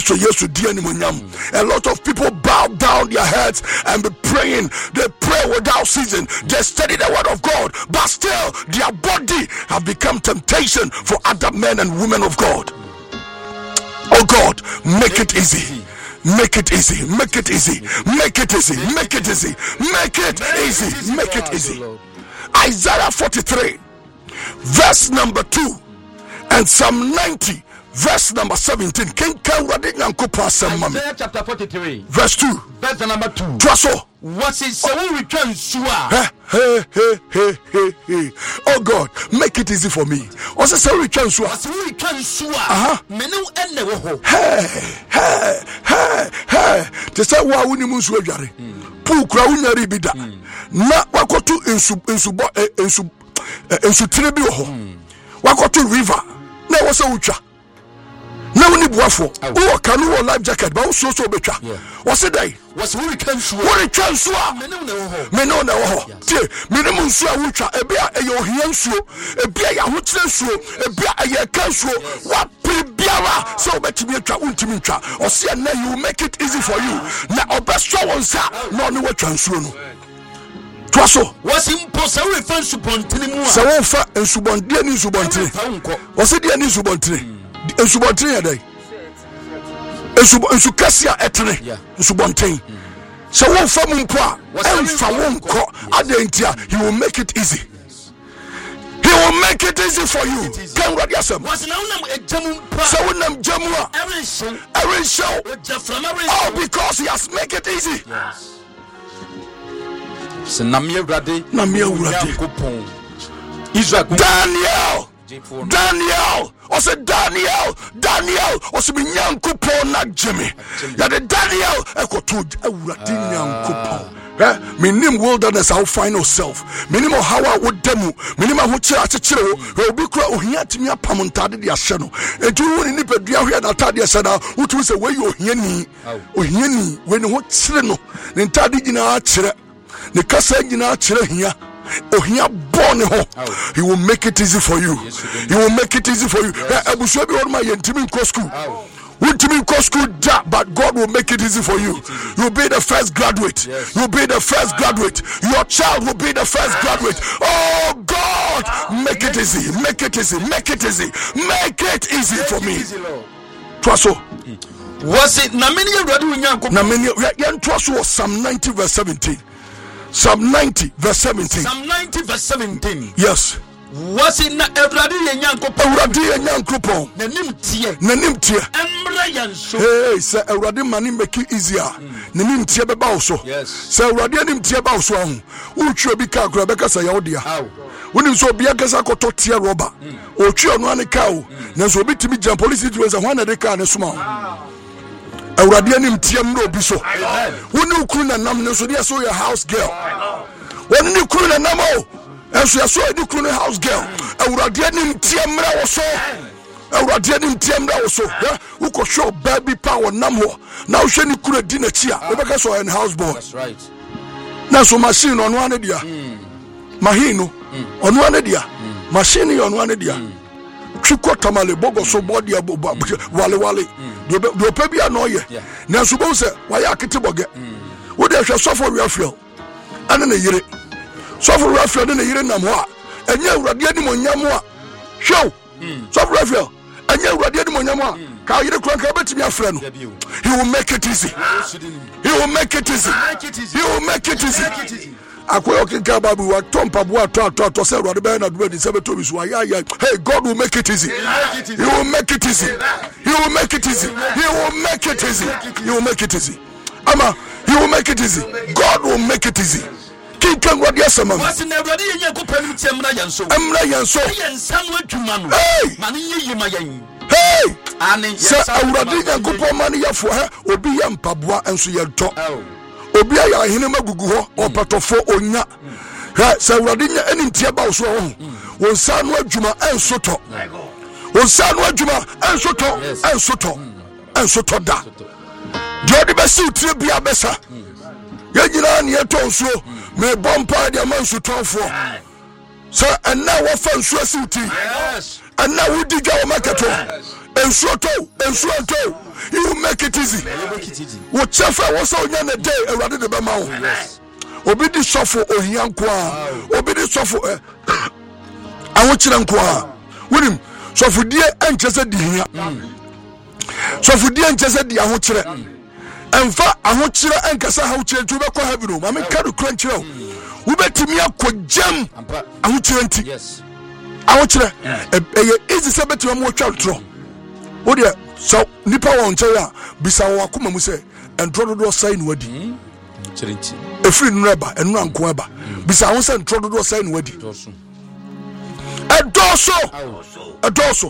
Speaker 4: of people bow down their heads and be praying. They pray without ceasing. They study the word of God, but still their body have become temptation for other men and women of God. Oh God, make it easy. Make it easy. Make it easy. Make it easy. Make it easy. Make it easy. Make it easy. Isaiah forty-three, verse number two, and Psalm ninety. Verse number seventeen. King Isaiah
Speaker 5: chapter forty-three.
Speaker 4: Verse two.
Speaker 5: Verse number two.
Speaker 4: Traso.
Speaker 5: What is so we return sua?
Speaker 4: Hey, hey, hey, hey, hey. Oh God, make it easy for me. What's the so return sua?
Speaker 5: So we return sua.
Speaker 4: Uh-huh.
Speaker 5: Menu ende wo ho.
Speaker 4: Hey, hey, hey, hey. Te say wa woni mu nsu adware. Pu kura wunyari bi da. Na wakoto ensu ensu ensu ensu tire bi wo ho. Wakoto river. Na wo se utwa. Now we need buafo. Oh, can you life jacket? But also so better. What's the day?
Speaker 5: What's who return sua?
Speaker 4: Who return sua? Me no na wo. Tie, me no nsu a wutwa. E bia e yo hia nsu. E bia ya hotre nsu. E bia e ye kan nsu. Wa prebiara so betimi atwa untimi ntwa. O se na you make it easy for you. Na obeso wonsa na no watwa nsu no. Twaso.
Speaker 5: What's impossible we fan subontini mu a.
Speaker 4: Se won fa nsubondie ni subontini. O se die ni subontini. Nsubontin ya dai ensu ensu kasia etene nsubontin so won fa mu mpo a emfa won ko adentia he will make it easy. He will make it easy for you. Can read yourself. So when I'm Jamua, every show, all because he has make it easy.
Speaker 5: So Namia Rade,
Speaker 4: Namia Rade, Daniel. Daniel, or say Daniel, Daniel, or say Nyankopon na Jimmy. Ya the Daniel, eko to awurade Nyankopon. Eh, minim wilderness how find yourself. Minimo how I would demo. Minima ho kira akekere wo. We obi kura ohia timi apam ntade de ahye no. Enti wo ni nipadua hwe na tade ahye na, wotu se we ohia ni. Ohia ni we ni ho kire no. Ne ntade gina akere. Ne kasa gina akere hia. Ohia born ho. He will make it easy for you. He will make it easy for you. Abusua bi won ma yentimi nko school. Wentimi nko school da, but God will make it easy for you. You'll be the first graduate. You'll be the first graduate. Your child will be the first graduate. Oh God, make it easy. Make it easy. Make it easy. Make it easy for me. Twaso.
Speaker 5: Was it Namini Radu Nyanko?
Speaker 4: Namini Yan Twaso was Psalm ninety verse seventeen. Psalm ninety verse seventeen.
Speaker 5: Psalm ninety verse seventeen.
Speaker 4: Yes.
Speaker 5: Was it na Evradi Nyankopon?
Speaker 4: Evradi Nyankopon.
Speaker 5: Nanim tie.
Speaker 4: Nanim tie.
Speaker 5: Emra yanso.
Speaker 4: Hey, say Evradi mani make it easier. Nanim tie beba also.
Speaker 5: Yes.
Speaker 4: Say Evradi nim tie ba also ahu. Uchu obi ka akura beka say yawodia. Wonim so obi akasa koto tie roba. Ochu onu ane ka o. Na so obi timi jam police situation ho na de ka ne suma. Awurade anim tiam no obi so. Woni ukuru na nam ne so de so your house girl. Woni ni ukuru na nam o. Enso ya so edi ukuru ne house girl. Awurade anim tiam ra wo so. Awurade anim tiam ra wo so. Wo ko show baby power nam ho. Na wo hwe ni ukuru di na chi a. We beka so an house boy.
Speaker 5: That's right.
Speaker 4: Na so machine ono ane dia. Mahino ono ane dia. Machine ono ane dia. Chiko tamale bogo so body wale wale. Do do pebi anoye na subo se wa ya kete boge wo de hwe sofo refiel ane na yire sofo refiel na yire nam ho a enye awurade ani monyam a hwew sofo refiel enye awurade ani monyam a ka yire kran ka betimi afre no. He will make it easy. He will make it easy. He will make it easy. Akoyo kinka babu wa tompa bo ato ato ato se rode be na do di se beto bi so ya ya. Hey, God will make it easy. He will make it easy. He will make it easy. He will make it easy. He will make it easy. Ama, he will make it easy. God will make it easy. King can what yes, man.
Speaker 5: What's in the ready and you go pen with Semra Yanso?
Speaker 4: Emra Yanso.
Speaker 5: And someone to man.
Speaker 4: Hey,
Speaker 5: Mani, you my young.
Speaker 4: Hey,
Speaker 5: and
Speaker 4: sir, I would have good money for her, Obi and Pabua and so you talk. Obi, I hear him a gugu or patofo or nya. Sir, Radina and Tiaba so on San Wajuma and Soto. On San Wajuma and Soto and Soto and Soto da. Jody Basu Tribia Bessa. Yajiran Yaton so may bompa the man so talk for. Sir, and now what fun so city. Yes. And now we did our market. And Soto and Soto. You make it easy. Whatever was on a day, a rather than Bamau. Obi di suffer or Yankwa. Obi di suffer. I want you to with him. So for dear and just at the here. So for dear and just at the Ahotre. And for Ahotre and Casa Hotel to Bako Heaven. I mean, Cadu Crunch. We bet me up with Jam. Ahotre. Yes. Ahotre. Is the Sabbath to a more child throw. Oh, dear. So Nipa won't tell ya. Bisa Wakuma Muse and Trodo sign wedding. A free rubber and run quaba. Bisa was and Trodo sign wedding. A dorso, a dorso.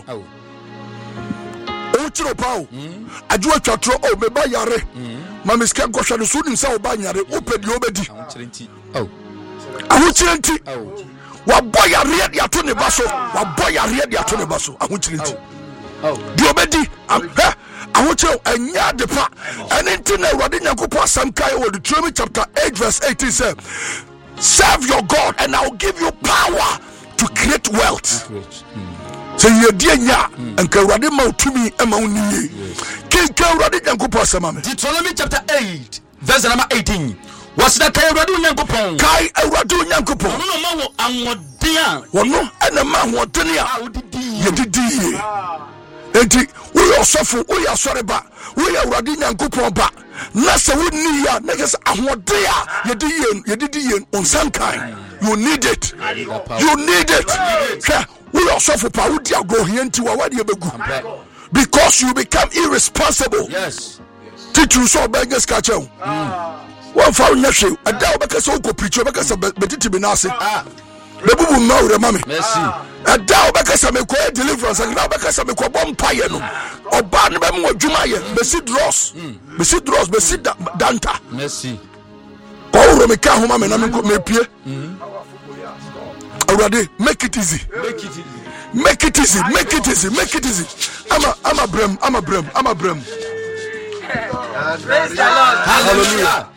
Speaker 4: Oh, Chiro Pow. I do a chatro, oh, me by Yare. Mamma's can't go shall soon himself by Yare, open the obedi. Oh, I would twenty. What boy I read the Atone Basso, what boy I read the Atone Basso, I would twenty. Oh, the obedi. I want you and ya the pa and internet Radina Kupa Sankai or the Deuteronomy chapter eight verse eighteen says, serve your God and I'll give you power to create wealth. So you dear ya and Karadima to me among you. King Karadina Kupa Samame. Deuteronomy chapter eight verse number eighteen. What's that Karadina Kupon? Kai Raduna Kupon. No, no, I'm what dear. Well, no, and a man what dear. You did. Enti we are suffer we are sorry ba we are Radina Nkupon ba na se we ni ya na get ahode a ye di yen ye di yen on sankan you need it you need it we are suffer pa we dia go here nti wa wa de begu because you become irresponsible. Yes, teach so beggars catch you one for nyahwe ada obekasa o ko preach obekasa betiti bi na ase the bubu no the mommy. Merci. A dow bekasa me ko deliverance and now bekasa me ko bompaye no. Oba ne be mo adwuma ye. Besi dross. Besi dross, besi danta. Merci. Ko ro me ka homa me na me ko me pie. Already make it easy. Make it easy. Make it easy. Make it easy. Make it easy. I'm a I'm a brem. I'm a brem. I'm a brem.
Speaker 12: Praise the Lord.
Speaker 4: Hallelujah.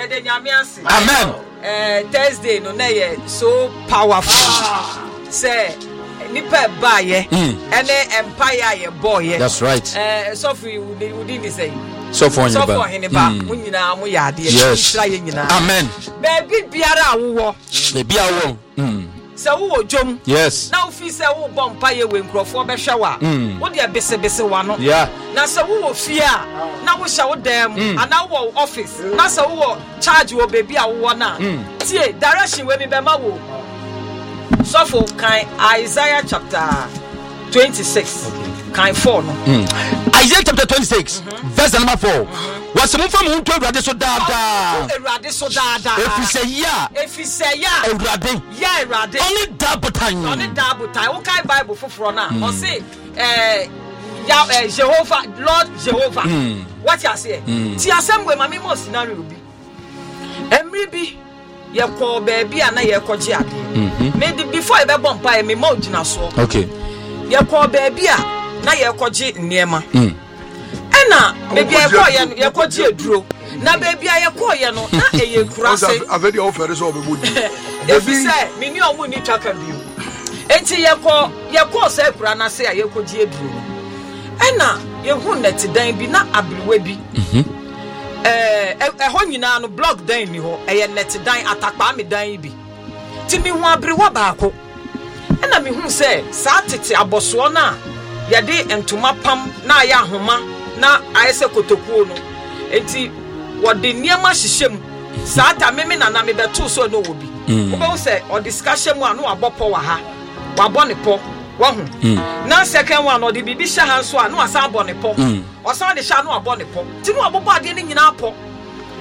Speaker 12: Amen. Uh, Thursday no na ye so powerful. Say nipa ba ye ene empire ye boy. That's right. Uh, so for you we didn't say. So for so for him ba munyina mo ya de ye nyina. Amen. Baby biara awo. Baby awo. Mm. So wo jom. Yes. Now fi say wo bom paye we nkrofo be hwe wa. Wo de bese bese wa no. Yeah. Na so wo fie a na wo hye wo dem ana wo office. Na so wo charge wo baby a wo na. Tie direction we me be ma wo. So for kan Isaiah chapter twenty-six. Kind four no. Isaiah chapter twenty-six verse number four. Was some from who to Rade so dada. Rade so dada. If you say yeah, if you say yeah, Rade. Yeah, Rade. Only double time. Only double time. Okay, Bible for for now. Or say eh yeah Jehovah, Lord Jehovah. What you say? Ti asem we mama mo scenario bi. Emri bi ye ko baby ana ye ko ji ade. Me before e be bomb pa me mo gina so. Okay. Ye ko baby a na ye koji niema mm ena baby ye ko ye ye koji eduro na baby ye ko ye no na eye kurase
Speaker 4: ave the offer so be bodi
Speaker 12: if you say me ni omu ni twaka bi enti ye ko ye ko se kura na se ye koji eduro ena ye hu net dan bi na abrewe bi mhm eh e ho nyina no block dan ni ho eye net dan atakpa me dan bi ti mi hu abrewa baako ena mi hu se sa tete aboso na yade entuma pam na ya homa na ayese kotokuo no enti wode niema hyehyem saata meme na na me beto so no obi wo say o discussion mu anu abopo wa ha wabɔ ne pɔ wahu na second one no de bibi hye ha so anu asan abɔ ne pɔ o san de hye anu abɔ ne pɔ ti no abɔ ade ne nyina pɔ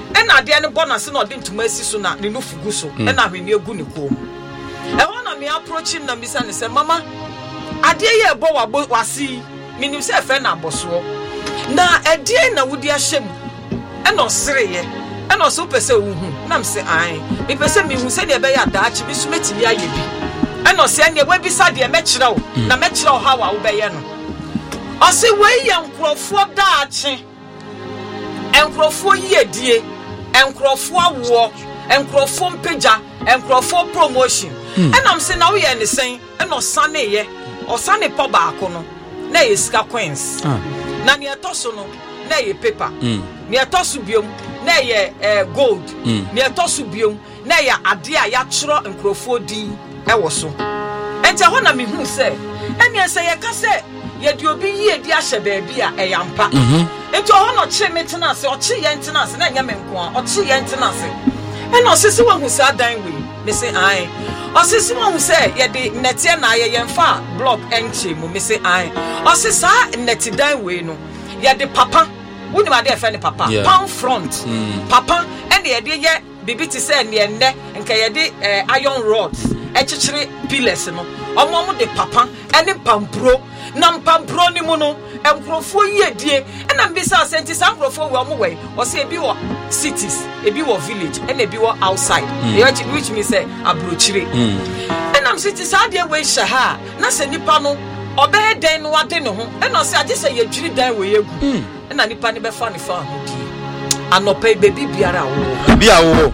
Speaker 12: ena de ne bonus na odi ntuma asi so na ne no fugu so ena hwene egu ne kom e ho na me approach na bisa ne se mama ade ye bo wa wasi minim se fe na aboso na ade na wudi ahyem ena osreye ena oso pese wuhu na me se ai me pese me hu se ne be ya daachi bi so metimi aye bi ena ose ne we bisa de me kire wo na me kire wo ha wa wo be ye no ose we ye nkrofo daachi enkrofo yedie enkrofo awo enkrofo mpeja enkrofo promotion enam se na wo ye ne sen ena osane ye osane po baako no na ye sika coins na ne etoso no na ye paper ne etoso biom na ye gold ne etoso biom na ye ade a ya kyro enkrofo din e wo so ente ho na me hu se ene se ye ka se ye di obi yi edi ahye baabi a e yampa ente ho no kye metena se o kye ye ntena se na nya me nko a o kye ye ntena se ene osisi wa hu sa dan we me se ai osisi wa hu se ye di nete na ye yemfa block enche mu me se ai osisa nete dan we no ye di papa woni ma de fe ne papa pan front papa ene ye di ye bibi ti se ne enne nka ye di iron rods e chichiri pillars no omo mo de papa ene pampro na mpampro ni mu no enkrofo yedie ena mbisa senti sankrofo we omo we o se ebi wo cities ebi wo village ena ebi wo outside which means say abrochire ena city saade we hye ha na se nipa no obe den no wade ne ho ena se age se yedwiri dan we yegu ena nipa ne be fa ne fa hodi anope bebi biara wo bia wo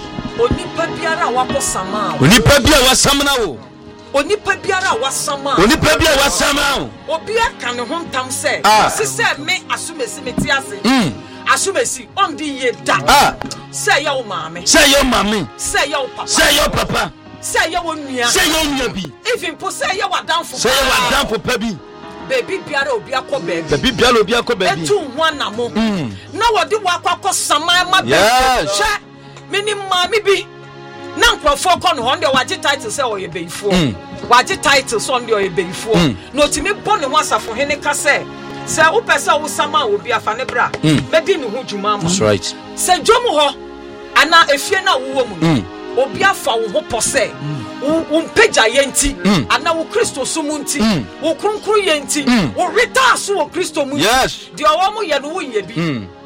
Speaker 12: onipa biara wakosama
Speaker 5: onipa biara wasamna wo
Speaker 12: onipa biara wasama
Speaker 5: onipa biara wasama
Speaker 12: obi aka ne ho ntam se se se me asumesi meti ase asumesi on di ye da se ya wo maame
Speaker 5: se ya wo maame
Speaker 12: se ya wo papa
Speaker 5: se ya wo papa
Speaker 12: se ya wo nua
Speaker 5: se ya wo nua bi
Speaker 12: even po se ya wadanfo
Speaker 5: se ya wadanfo pa bi
Speaker 12: baby biara obi akọ
Speaker 5: baby baby biara obi akọ baby
Speaker 12: etu ho anamo na wodi wakọ sama ma baby che mini maame bi na nkrofo kọ no honde waje title say o ye beifo waje title so onde o ye beifo no timi bo ne ho asafo hene ka say say wo pesa wo sama obi afa ne bra medi ne ho djuma ma
Speaker 5: that's right
Speaker 12: say djom ho ana efie na wo mu no obi afa wo ho pose wo mpeja yenti ana wo Kristo so mu nti wo kronkro yenti wo reta so wo Kristo mu
Speaker 5: yes
Speaker 12: de owo mu ye no wo ye bi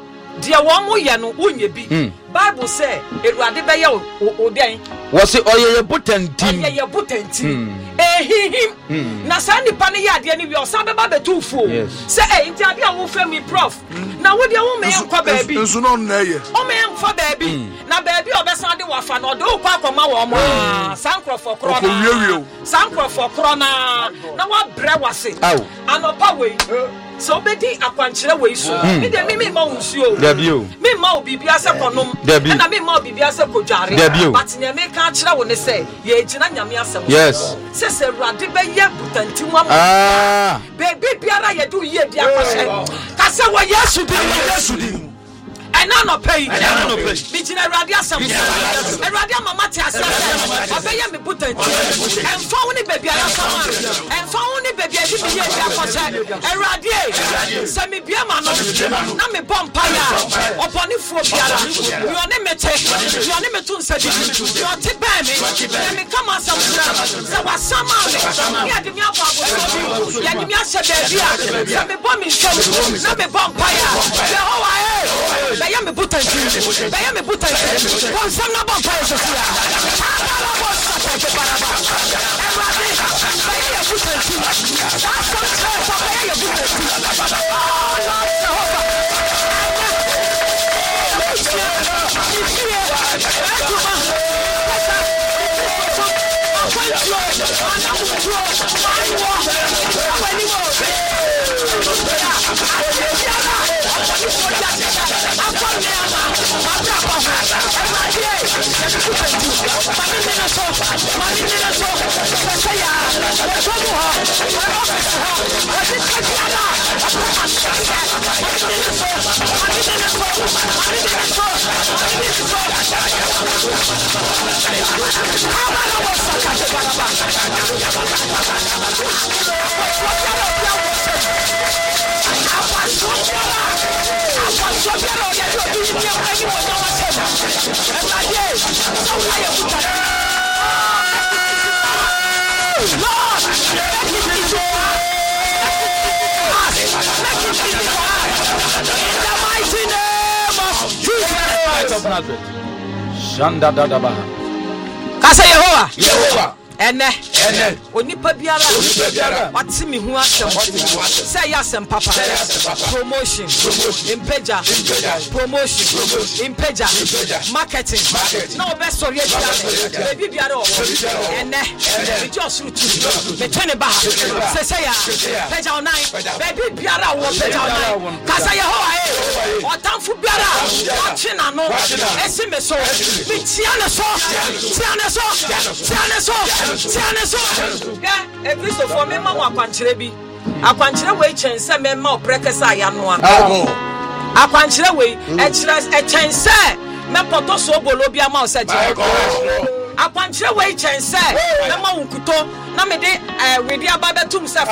Speaker 12: de owo mu ye no wo ye bi Bible say Eruade be ye o den
Speaker 5: wo se oyeye butantim
Speaker 12: oyeye butantim ehihim na sa nipa ne yade ne wi o sa be ba betufu say eh nti ade a wo fa mi prof na wo de wo me enko baabi
Speaker 4: nso no na ye
Speaker 12: o me enko baabi na baabi o be san de wafa na o de kwa akoma wo mo sankrofo kro na sankrofo kro na na wa bre wase anopa we so bedi akwankyere we so me de me me ma unsuo me ma obibia se konom na me ma obibia se kodware but nya me ka kyere wo ne se ye gina nyame asem
Speaker 5: yes
Speaker 12: se se Eruade be ye butantim am
Speaker 5: ah
Speaker 12: baby biara ye do ye dia kwase ka se wo Yesu di wo Yesu di ena no pay ena no pay bi gina Eruade asem Eruade mama ti asem obe ye me butantim enfo wo ni baby ara sama enfo wo ni baby edi bi ye dia kwase Eruade se me bia ma no na me bompa ya oponi fu biara yo ne mete yo ne metu nsadi yo te ba me me kama asem se wa sama me ya de mi abo abo ya de mi ashe baby a se me bom mi nsem na me bompa ya Jehovah eh be ya me butanti be ya me butanti kon sam na bompa ya so sia ala bo sa te baraba Eruade be ya butanti sa sa sa be ya butanti oh Lord Jehovah
Speaker 5: Shanda Dadaba.
Speaker 12: Kasa Yehovah.
Speaker 5: Yehovah.
Speaker 12: Ene
Speaker 5: ene
Speaker 12: onipa biara wati mi hu asem say asem papa promotion impeja promotion impeja marketing no be sorry biara baby biara o ene me just root me turn ba say say ya peja online baby biara wo peja online kasa ye ho aye otamfu biara watch na no esi me so me tia ne so tia ne so tia ne so Tianeso, yeah, every so for me, Mamma Quanchebi. I quanchera way change some men more precasa yanua. I quanchera way, a change, sir. Mepoto so bolobia mouse at you. I quanchera way change, sir. Mama Unkuto, Namede, with the Ababatum Safa.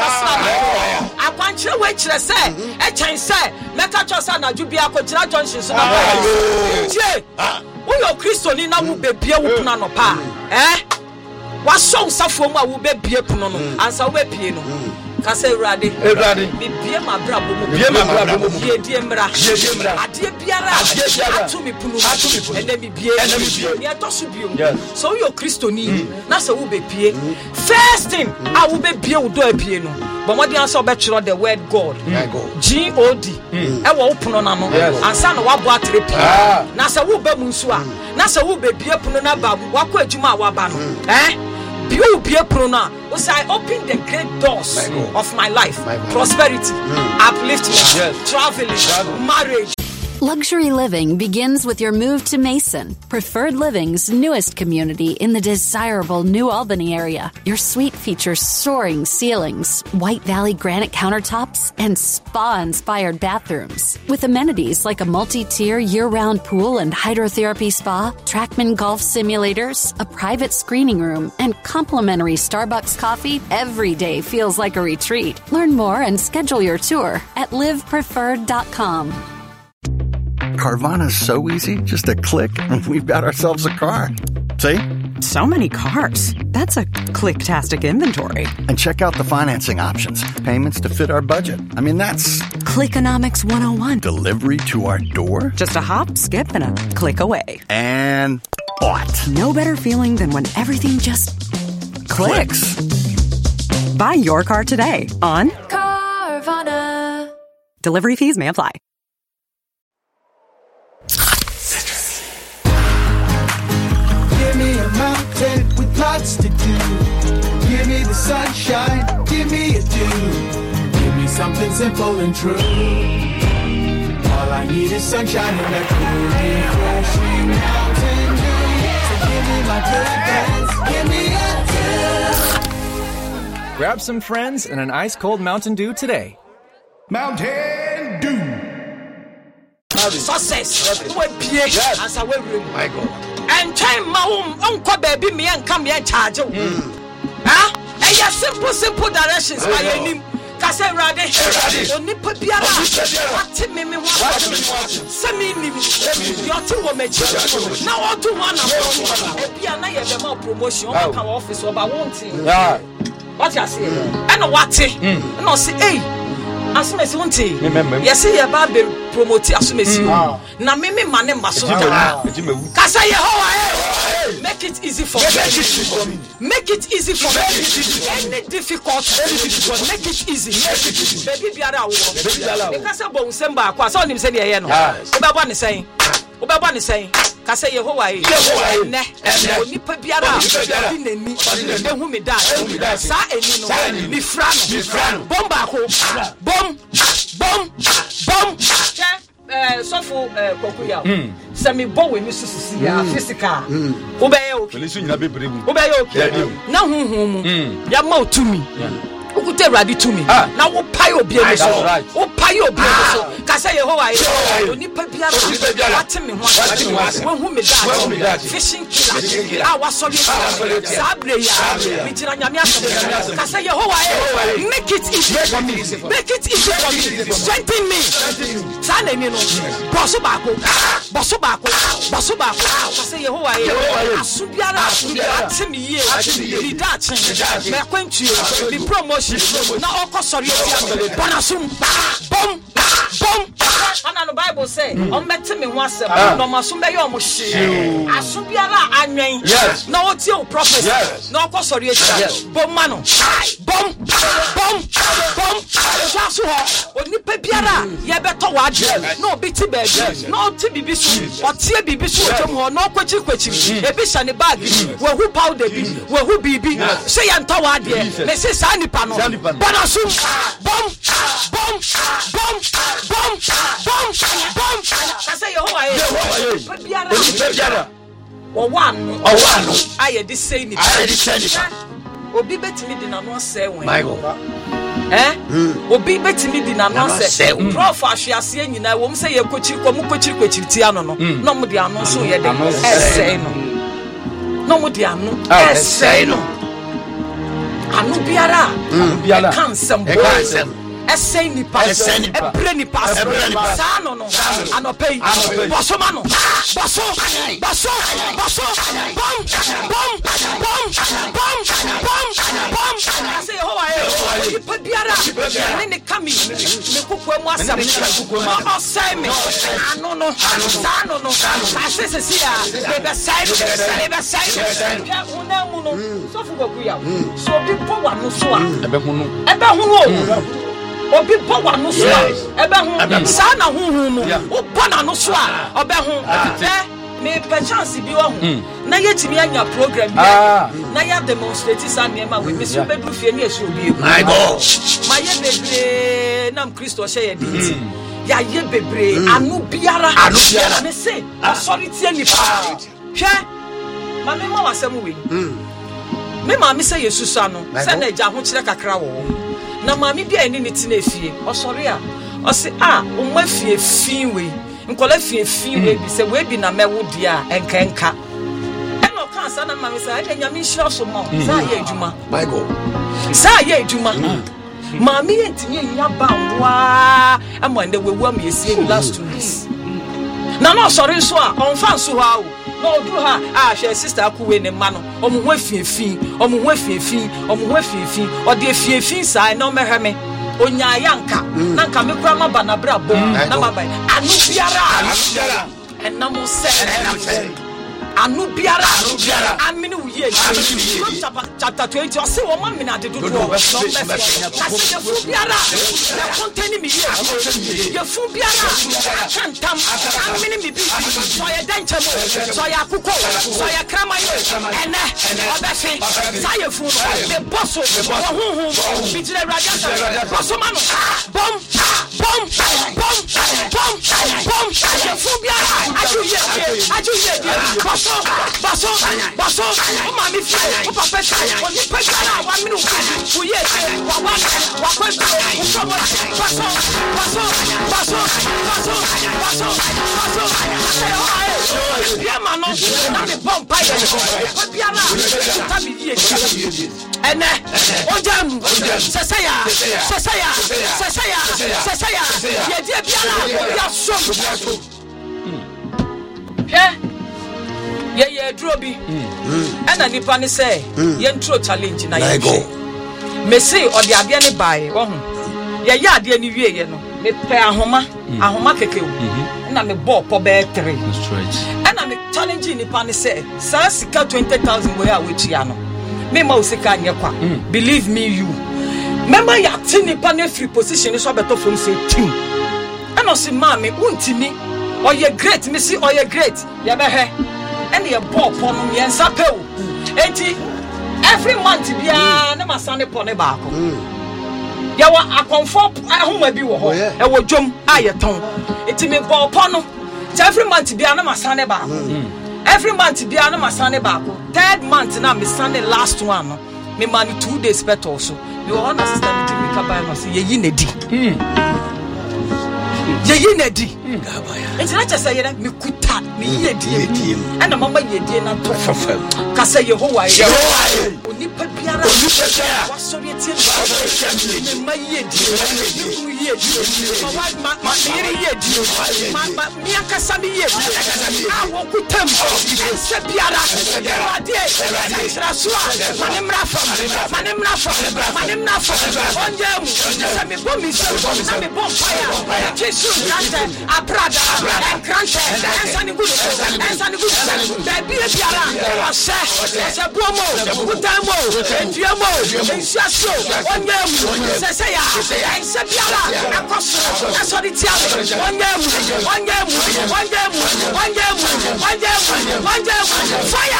Speaker 12: I quanchera way change, sir. A change, sir. Mecachosana, Jubia Cotra Johnson's. Jay, who your Christian in our baby, no pa, eh? What so suffer my will be a puno, answer we piano. Cassa Radi, Radi, be beer my bravo, beer my bravo, dear Diemra, dear Biara, to me Punu, and then be beer, and then be beer, near Tosubium. So your Christoni, Nasa will be Pie. First thing, I will be beer do a piano. But what the answer bachelor the word God, G O D, I will open on Amo, and son of what trip. Nasa will be Musua, Nasa will be beer Punona Babu, what could you ma wabano, eh? You be a prona. Was I open the great doors of my life, prosperity, upliftment, traveling, marriage.
Speaker 6: Luxury living begins with your move to Mason, Preferred Living's newest community in the desirable New Albany area. Your suite features soaring ceilings, White Valley granite countertops, and spa-inspired bathrooms. With amenities like a multi-tier year-round pool and hydrotherapy spa, Trackman golf simulators, a private screening room, and complimentary Starbucks coffee, every day feels like a retreat. Learn more and schedule your tour at live preferred dot com.
Speaker 13: Carvana's so easy, just a click, and we've got ourselves a car. See?
Speaker 8: So many cars. That's a click-tastic inventory.
Speaker 13: And check out the financing options. Payments to fit our budget. I mean, that's...
Speaker 8: Clickonomics one oh one.
Speaker 13: Delivery to our door?
Speaker 8: Just a hop, skip, and a click away.
Speaker 13: And bought.
Speaker 8: No better feeling than when everything just... clicks. Buy your car today on...
Speaker 9: Carvana.
Speaker 8: Delivery fees may apply.
Speaker 10: Give me a mountain with lots to do. Give me the sunshine, give me a dew. Give me something simple and true. All I need is sunshine and a cool, refreshing mountain dew. So give me my good friends, give me a dew.
Speaker 11: Grab some friends and an ice-cold Mountain Dew today.
Speaker 10: Mountain Dew.
Speaker 12: Success. Yes. As I will. My God. And time my home, Uncle Baby, me and come here charge. Huh? And your simple, simple directions by your name. Kase Rade, Oni Papiara, what me me want, send me, your two women. Now, all two one of them, and I have more promotion, I come office over one thing. What you say? And what? And I say, hey. Asumesi wonti. Yes, you ba be promote asumesi. Na me me mane maso. Kasa Yehovah, make it easy for me. Make it easy for me. Any difficult, make it easy. Baby biara wo. Because bo nsemba akwa so nim se de ye no. Obeba ne sen. Obeba ne sen. Kasa Yehovah e. Ne. Onipa biara. Di nani. Ehu me da. Sa eni no. Mi fra no. Bomba ko. Bom. Bom. Bom. Eh, so for eh kokuya. Se me bo we ni susisi ya physical. Wo be ye okay.
Speaker 5: Police nyina bebre mu.
Speaker 12: Wo be ye okay. Na hunhun mu. Ya ma otumi. Ukute ready to me. Na wo pai obi e so. Wo pai obi e so. Kasa Yehovah e. Oni pa biara. Wate me ho. Wo hu me da. Fishing killer. Ah wa sorry. Sabre ya. Me jira nyame aso. Kasa Yehovah e. Make it easy for me. Make it easy for me. Strengthen me. Sa na ni no. Boso baako. Boso baako. Boso baako. Kasa Yehovah e. Asu biara. Wate me ye. Di da chen. Me kwantu. Di promotion. promotion na oko sorry tia bonasum bom bom ana no Bible say on meti me ho asem no masum be ye o mo hye aso biara anwen na o tie o prophecy na oko sorry tia bom ma no bom bom bom so ho oni pe biara ye beto wa ade na obi ti ba bi na o ti bibi so o tie bibi so o ho na okwachi kwachi ebi sha ne bag we hu powder bi we hu bibi say ya nto wa ade me say sa nipa no bonasum bom bom bom bom bom bom I say yo wa pe biara pe biara o wa no o wa no aye di say nipa aye di say nipa obi betimi di na no say wen eh obi betimi di na no say prof ahwease anyina wo m say ye kochiri ko mu kochiri kochiri ti ano no no mo di ano so ye de essay no no mo di ano essay no anu biara anu biara kan sem bo essay ni pa e bre ni pa sa no no anope boso ma no boso boso boso bom bom bom bom bom bom say ho aye pa biara ni ne kami me kokwa mu asam o say me anu no sa no no say say see a be say be say ya una mu no so fu goku ya so bi po wa no so a ebe hu no ebe hu no obi po wa no so ebe hu sa na hu hu mu o po na no so a obe hu eh me pe chance bi wo hu na ye timi anya program bi na ya demonstrate sa niema we me so be du fie ni esu obi my god ma ye bebre nam Kristo she ye di ya ye bebre anu biara anu biara me say sorry tie ni pa hwe ma me ma wasem we me ma me say yesu ano say na eja ho kire kakra wo na mami bia eni ni ti na fie o sori a o se ah o ma fie fie we nkola fie fie we bi se we bi na mewo dia enka enka e no kan sa na mami say e nyame hira so mo sa ye adwuma my god sa ye adwuma mami entimi nya ba wa amande we wu am yesie last two weeks na no sori so a on fan so ha o no do ha ah she sister akuwe ne ma no omo ho afiefin omo ho afiefin omo ho afiefin o de afiefin sai na o mehwe me onya yanka na nka me kura ma bana bra bom na ma bai anu biara anu biara enna mo se anu biara anu biara amini uye chapter twenty o se wo ma mina de do do no best na se fu biara na contain mi ye ye fu biara chantam amini mi bi so ye danche mo so ya kuko so ya krama ye ene obefi sa ye fu the boss wo hu hu bi jire radiation boss ma no bom bom bom bom bom ye fu biara aju ye aju ye boss baso baso o ma mi fi o papa o ni pe kana wa mi nu ku ye wa wa wa ko o so mo baso baso baso baso baso baso e ya ma no na me bom pa ye ko bia na ta mi ye ene o jam sesaya sesaya sesaya sesaya ye die bia na ya so eh ye ye duro bi ena nipa ni say ye ntro challenge na ye me say odi ade ne bae wo ho ye ye ade ni wie ye no me pe ahoma ahoma kekewu na me bo po be three that's right ena me challenge nipa ni say sa sika twenty thousand we a we tia no me ma usika anye kwa believe me you remember ya tin nipa na free position so beto from say team ena si ma me untimi o ye great me see o ye great ye be he and your ball pon me and sapel. Enti every month bia na masane pon e baako. Ya wa akonfo ahoma bi wo ho. E wo dwom ayeton. Enti me ball pon every month bia na masane baako. Every month bia na masane baako. Third month na me sane last one no. Me man two days better also. You want sister me to make up by no say ye yi na di. ye ye na di enti na chese ye na me kuta me ye di e na mama ye di na to ka say Yehovah ye oni pa biara wa so ye tie me ma ye di me ye di ma ma me ye di ma ma me akasa me ye a wo kutam se biara ade tra so mane mrafa mane mrafa mane mrafa onye mu se me bo mi se na me bo fire Jesus grant abrada grant ensani good ensani good baby biara ose se bomo kutamo endiamo ensiaso onye mu se se ya ense biara akoso asori ti ave onye mu onye mu onye mu onye mu onye mu onye mu fire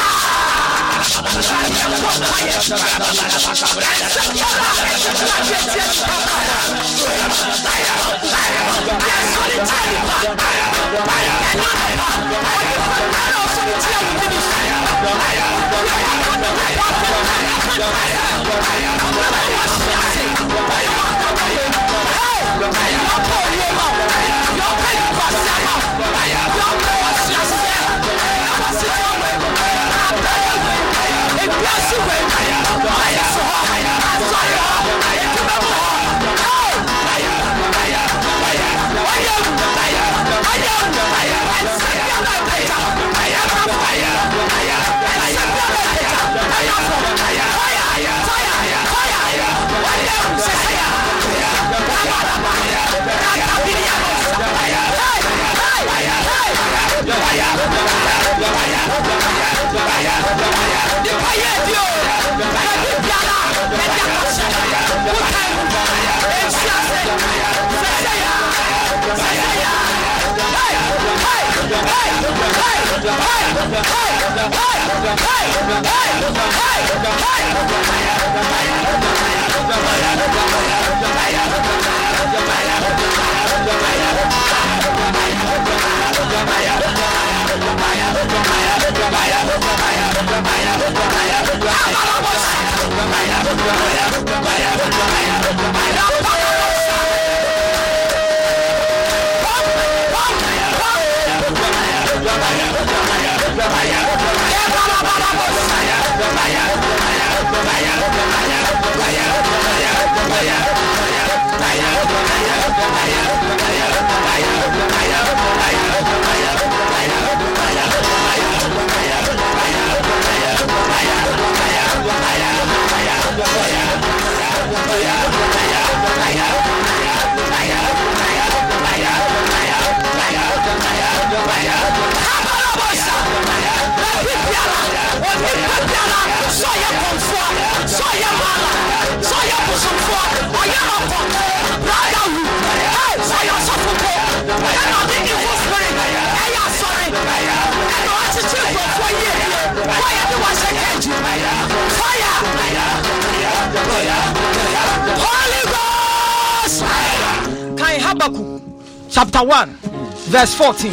Speaker 12: Habakkuk chapter one verse fourteen.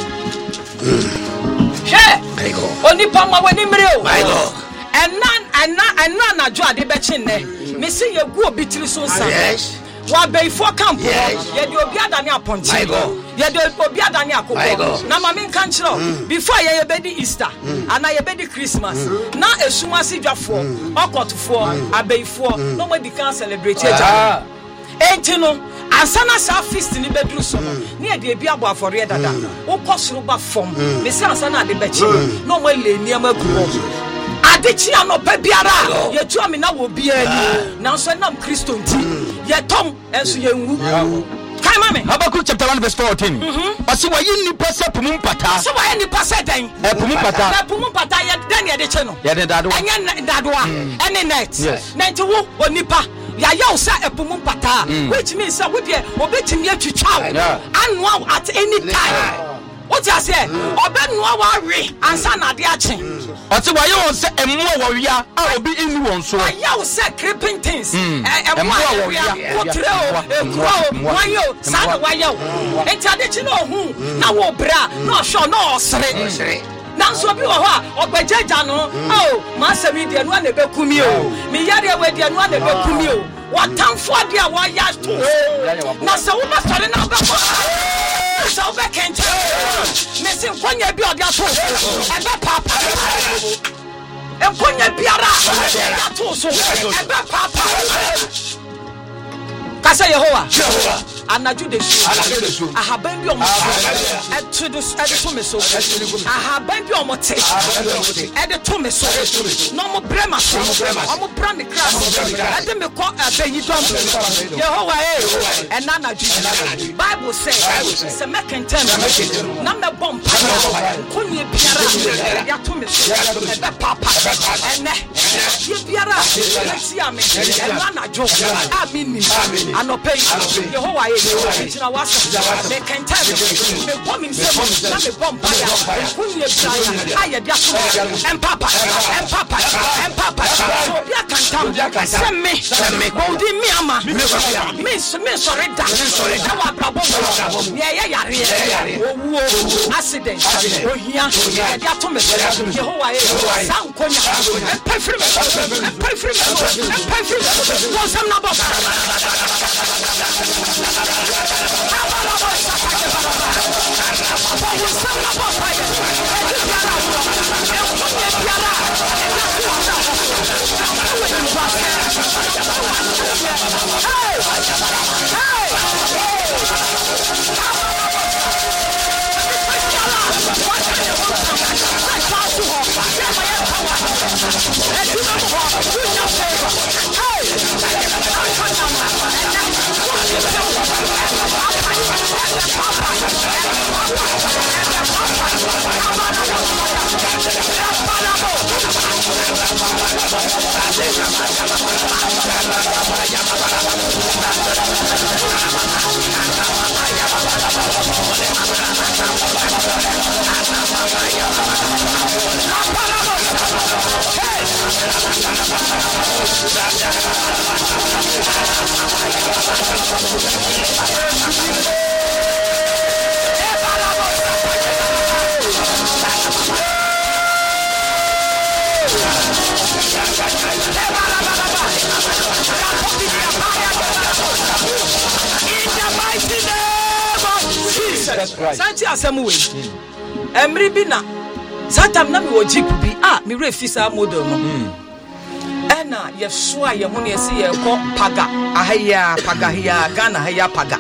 Speaker 12: Hey, oni pama wani mreo. And nan and nan and nan na jo ade be chinne. Me see ye gu obi tiri so nsa. Yes. Wa be for camp. Ye de obi adane aponti. Ye de obi adane akoko. Na ma me kan kire before ye ye be di Easter and ye be di Christmas. Na esuma si dwafo, okotofo, abeifo, no we di can celebrate eja. Entino ansana sa feast ni bedru so no na de bia abo afore dada wo kosoro ba fom me se ansana de bechi no mo le niam aguo adechi anopa biara ye tu ami na wo bia ni na so nam Kristo nti ye tom enso ye nwu kai mame Habakkuk chapter one verse fourteen ose wa yi ni pese pumu pata so wa yi ni pese den e pumu pata e pumu pata ye den ye de che no ye de dado anya dado a ene net na nti wo onipa ya ya usa epumu pata which means that we be obetimi atwitwa anwa at any time what you say obenua wa we ansa na de ache oti wa ya usa emmo wa wia a obi inu won so ya usa creeping things emmo wa wia kotreo ekro wayo sa na wayo enti adechi na ohu na wo bra na sho na osere nanso bi wo ho a ogbejeja no oh ma semi de no na bekumi o mi yare we de no na bekumi o watamfo de a wa ya to na se wo ba sore na ba enkonya bi odi ato ebe papa enkonya biara ato so ebe papa kasa Yehowa anaju de su ahaban bi omo etu do edu to me so ahaban bi omo te edu to me so no mo brema so omo brand class edu me ko abayi dom Yehowa eh ena anaju Bible say se make ten na me bom pa konye biara ya to me so ebe papa ene ye biara ti ame ena anaju amini anope Yehowa eh Tina wasa me kenta me bomb himself na me bomb fire kunye biara aye dia so empapa empapa empapa so dia kanta se me me go di mi ama me me me sorry da sorry da wa brabo me ye yare owo accident ohia dia to me Yehowa eh san konya perfect perfect perfect no sam na boss Santi asamuwe emri bi na satam na me wo jeep bi ah me refisa model no ena ye so a ye ho ne se ye ko paga ahaya paga hia Ghana haya paga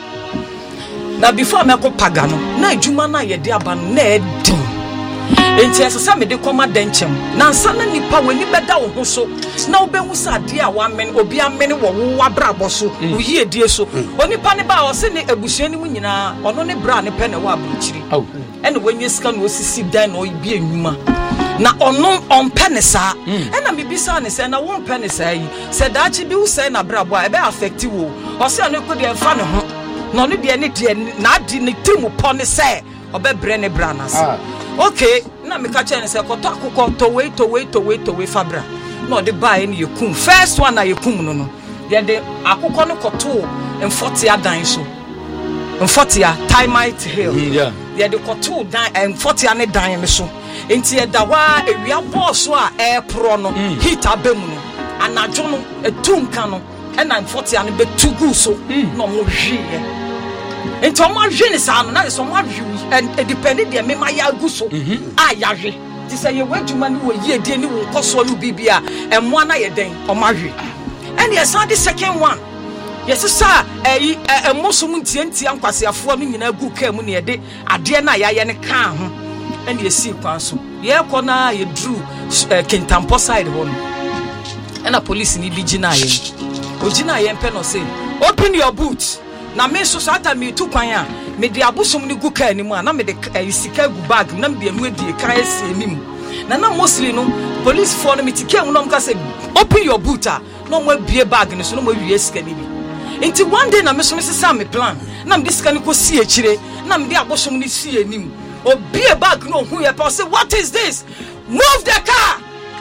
Speaker 12: na before me ko paga no na adwuma na ye de aba no na edin enti esesa me de koma denchem na nsa na nipa wani beda wo ho so na obehu sade a wa men obi amene wo wo abrabo so uyi edie so onipa ne ba o se ne ebusuani mu nyina ono ne bra ne pe na wa abruchiri ene wanye sika no osisi dan no bi enwuma na ono on penisa ena me bisa ne se na won penisa yi se daachi bi wo se na brabo a ebe affect wo o se no ko de fa ne ho no ne de ne de na adi ne timu pone se obebre ne bra na se okay na me ka chen se koto akoko to wait to wait to wait to wait fabra no de buy ne yekum first one na yekum no no de de akoko no koto en forty adan so en forty Timite Hill yeah de de koto dan en forty ane dan me so enti e da wa ewia boss a e pro no heat abemu no anajo no etunka no e na forty ane be tugu so no mo hwie enti o ma hwe ne sa no na so mo hwe and it depended the me my aguso ah yahwe ti say ye wadwuma ni wo yie die ni wo koso no bibia emo na ye den o ma hwe and yes the second one yes sir eh emosum ntiantia nkwasiafo no nyina gu ka mu ne ye de ade na ya ye ne ka ho and ye see kwan so ye ko na ye drew Kintampo side ho no and a police ni bi gina ye ogina ye mpe no say open your boot na me so sata me tu kwan a me de abosom ni gu ka ni mu na me de sika gu bag na me anu adi kan esi enim na na mostly no police for no me tike mu no mka say open your boot a no mo bie bag ni so no mo wie sika ni bi enti one day na me so me sesa me plan na me sika ni ko si echire na me de abosom ni si enim obie bag no hu ye say what is this move the car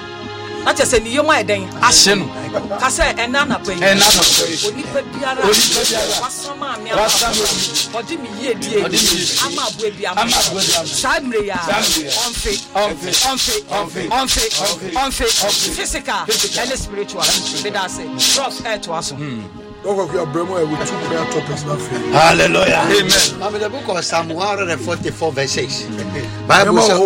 Speaker 12: na che say ni yo ma eden ahye no ka say ena na pe ena na pe oni pe biara wasama me odi mi ye die ama abu bia ama samre ya onfe onfe onfe onfe onfe physical and spiritual be that say cross air to us
Speaker 14: Hallelujah. Amen. I'm in the book of Psalm one forty-four, verse six. Bible says,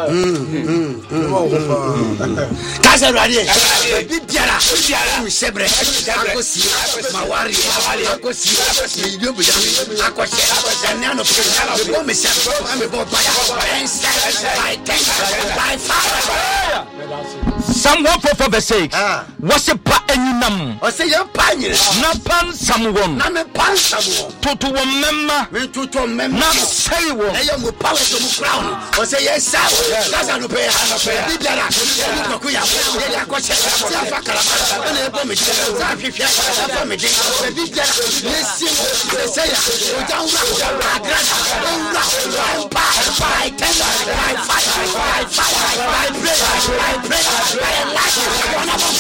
Speaker 14: that's a radio. Bibiara, Bibiara, Sebre, Akosi, Mawari, Akosi, Akosi, Akosi, and none of the women said, I'm a boy by by fire.
Speaker 5: Psalm one forty-four, verse six. What's a pa enam?
Speaker 14: What's a young pioneer?
Speaker 5: Napan someone.
Speaker 14: Naman pan someone.
Speaker 5: Toto memma.
Speaker 14: Toto memma.
Speaker 5: Not say one.
Speaker 14: I am a power to crown. What's a yes, sir? That's a repair. Bibiara, Makuya, Yakocha, Fakala, and a bomb. Zafia, Family, Bibiara, listen, say, down, Agrada, by ten, by five, by five, by bread, by bread, by life, one of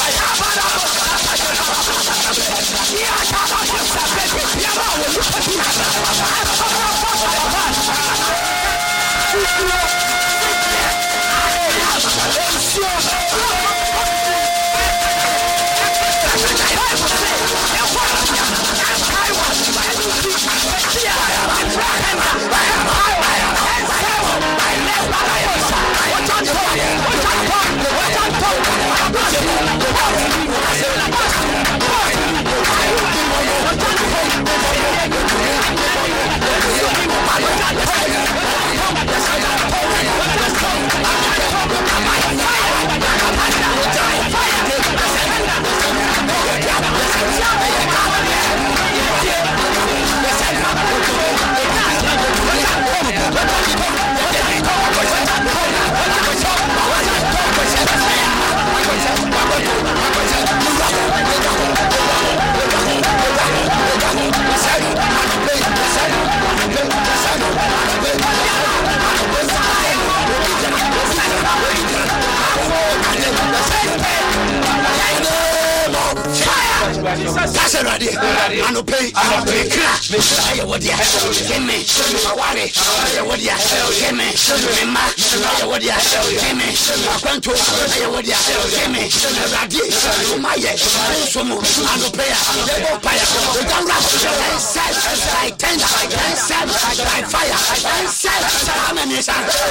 Speaker 14: that's a radio. I don't pay. I don't pay. I would ya. Give me. I want it. I would ya. Give me. Mama. I would ya. Give me. Quanto. I would ya. Give me. Radio. My yes. So much. I don't pay. They won't pay. They don't rap. I said. I tend. I said. I fire. I said. I'm an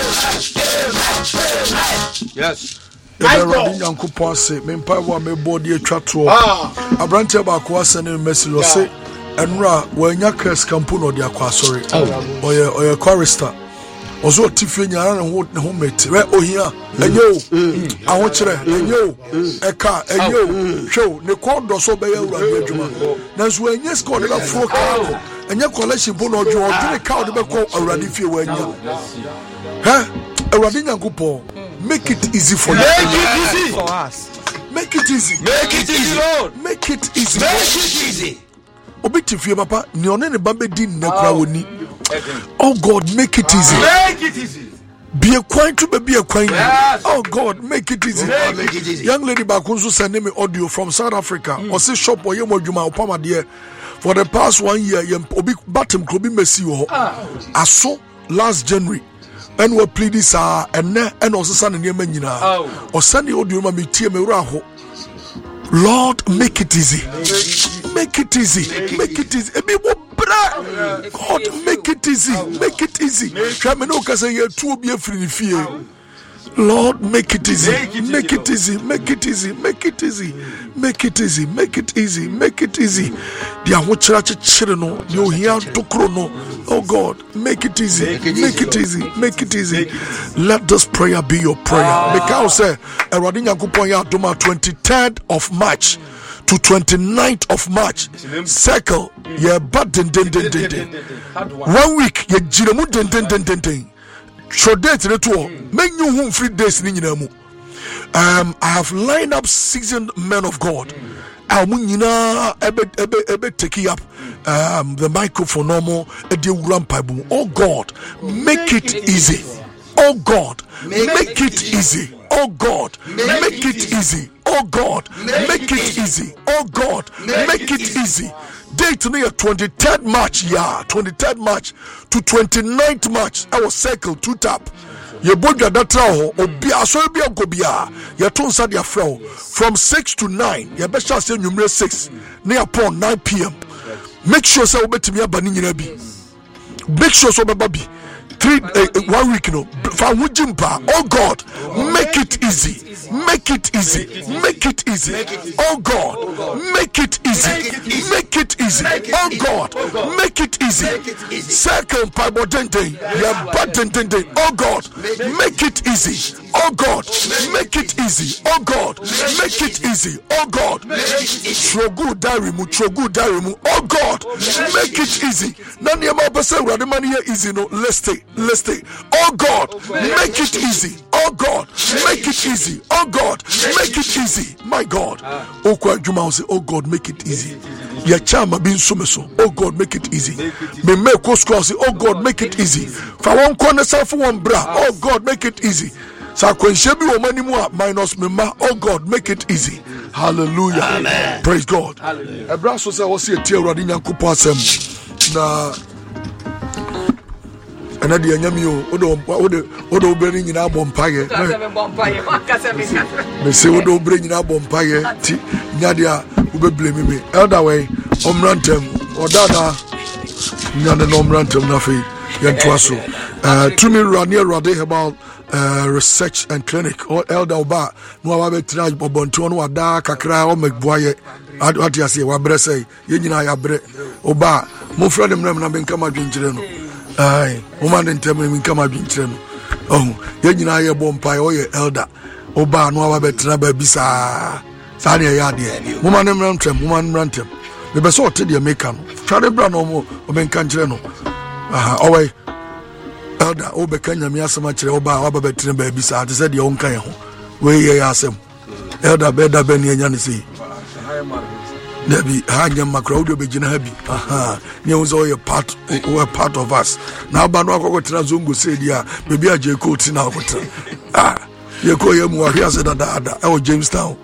Speaker 4: yes. Everybody Yankupon say, Mempa wa me body a chatro. Abrante baako asene message o say, Enra when ya curse campuno dia kwa sorry. Oye oye chorister. Ozo tifi nyara ne ho ne ho mate. Re ohia enyo. Aho kire enyo. Eka enyo. Show ne ko do so be ya ura adwuma. Nanso enye score de fro ka. Enye collection bo no dwo odwene ka de be ko awurade fie wa anya. Ha? Awurade Yankupon. Make it easy for you.
Speaker 5: Make it easy for us.
Speaker 4: Make it easy.
Speaker 5: Make it easy, Lord.
Speaker 4: Make it easy.
Speaker 5: Make it easy.
Speaker 4: Obitifie papa, ni one ne bambe di nakra woni. Oh God, make it easy.
Speaker 5: Make it easy.
Speaker 4: Be a quiet to be a quiet.
Speaker 5: Yes.
Speaker 4: Oh God, make it easy.
Speaker 14: Make it easy.
Speaker 4: Young lady Bakunzu sending me audio from South Africa. Mm. Or say shop or yemo juma opama dear. For the past one year, yem obi batem klobi mesi wo. Aso last January. And we plead this uh and and also send the name nyina or send the audio ma me tie me wura ho. Lord, make it easy. Make it easy. Make it easy. Ebi wo bra. God, make it easy. Make it easy. Try me no ka say you two obi afiri ni fie. Lord, make it easy. Make it easy. Make it easy. Make it easy. Make it easy. Make it easy. Make it easy. Dia ho chira chire no, dia ohia tokro no. Oh God, make it easy. Make it easy. Make it easy. Let this prayer be your prayer. Because say Erade Nyankopon ya doma twenty-third of March to twenty-ninth of March. Circle ye bad den den den den. One week ye jiremu den den den den den. So date the two menu home free days ni nyina mu. Um, I have lined up seasoned men of God. Amu nyina ebe ebe ebe take up um the microphone normal ede wurampa bu. Oh God, make it easy. Oh God, make it easy. Oh God, make it easy. Oh God, make it easy. Oh God, make it easy. Date near twenty-third March, yeah, twenty-third March to twenty-ninth March. I was circle two tap. ye bodwa datra ho obi aso bi agobia ye to nsa dia frɛ from six to nine ye be sha say nwumre six near upon nine p.m. make sure say obetimi aba ni nyina bi make sure so baba bi three uh, one week no fa wujimpa. Oh God, make it easy, make it easy, make it easy. Oh God, make it easy, make it easy. Oh God, make it easy. Second Bible dente, ya bad dente. Oh God, make it easy. Oh God, make it easy. Oh God, make it easy. Oh God, trogu darimu, trogu darimu. Oh God, make it easy. Nani ama bese urade mani ya easy no. Let's stay, let's stay. Oh God, make it easy. Oh God, make it easy. Oh God, make it easy. My God, oh kwa juma say, oh God, make it easy. Ya chama bin sumeso. Oh God, make it easy. Me me ko school say, oh God, make it easy. Fa won corner self one bra. Oh God, make it easy. So kwenche bi wo mani mu minus me ma. Oh God, make it easy. Hallelujah. Amen. Praise God. Hallelujah. Ebra so say wo say tie Awurade Nyankopon asem na ana de anyame o odo odo odo obere nyina bompaye me say odo obere nyina bompaye ti nyade a ube blame me elder way omrantem odada nyane no omrantem na fe yentoa so uh to me run near Rade about Uh, research and clinic or elder oba no ababe try bobonto no ada kakra o megboaye ati ase wa bre say ye nyina ya bre oba mo fra dem na me nka madwenkyere no ai mo man ntem me nka madwenkyere no oh ye nyina ye bompai o ye elder oba no ababe try ba bisa sa ne ya de mo man dem ntem mo man ntem me be so te de meka no fra de bra no mo o me nka nkyere no aha owai elder obeka nyame asema kire oba aba betre ba bisa ate se de onka ye ho we ye asem elder beda be ne nya ne sei Debi hanya makro audio be gina habi aha ne unzo ye part we part of us na aba no akoko tra zongo sei dia bebi aje ko ti na akotra ah ye ko ye mu ahia se dada ada e o Jamestown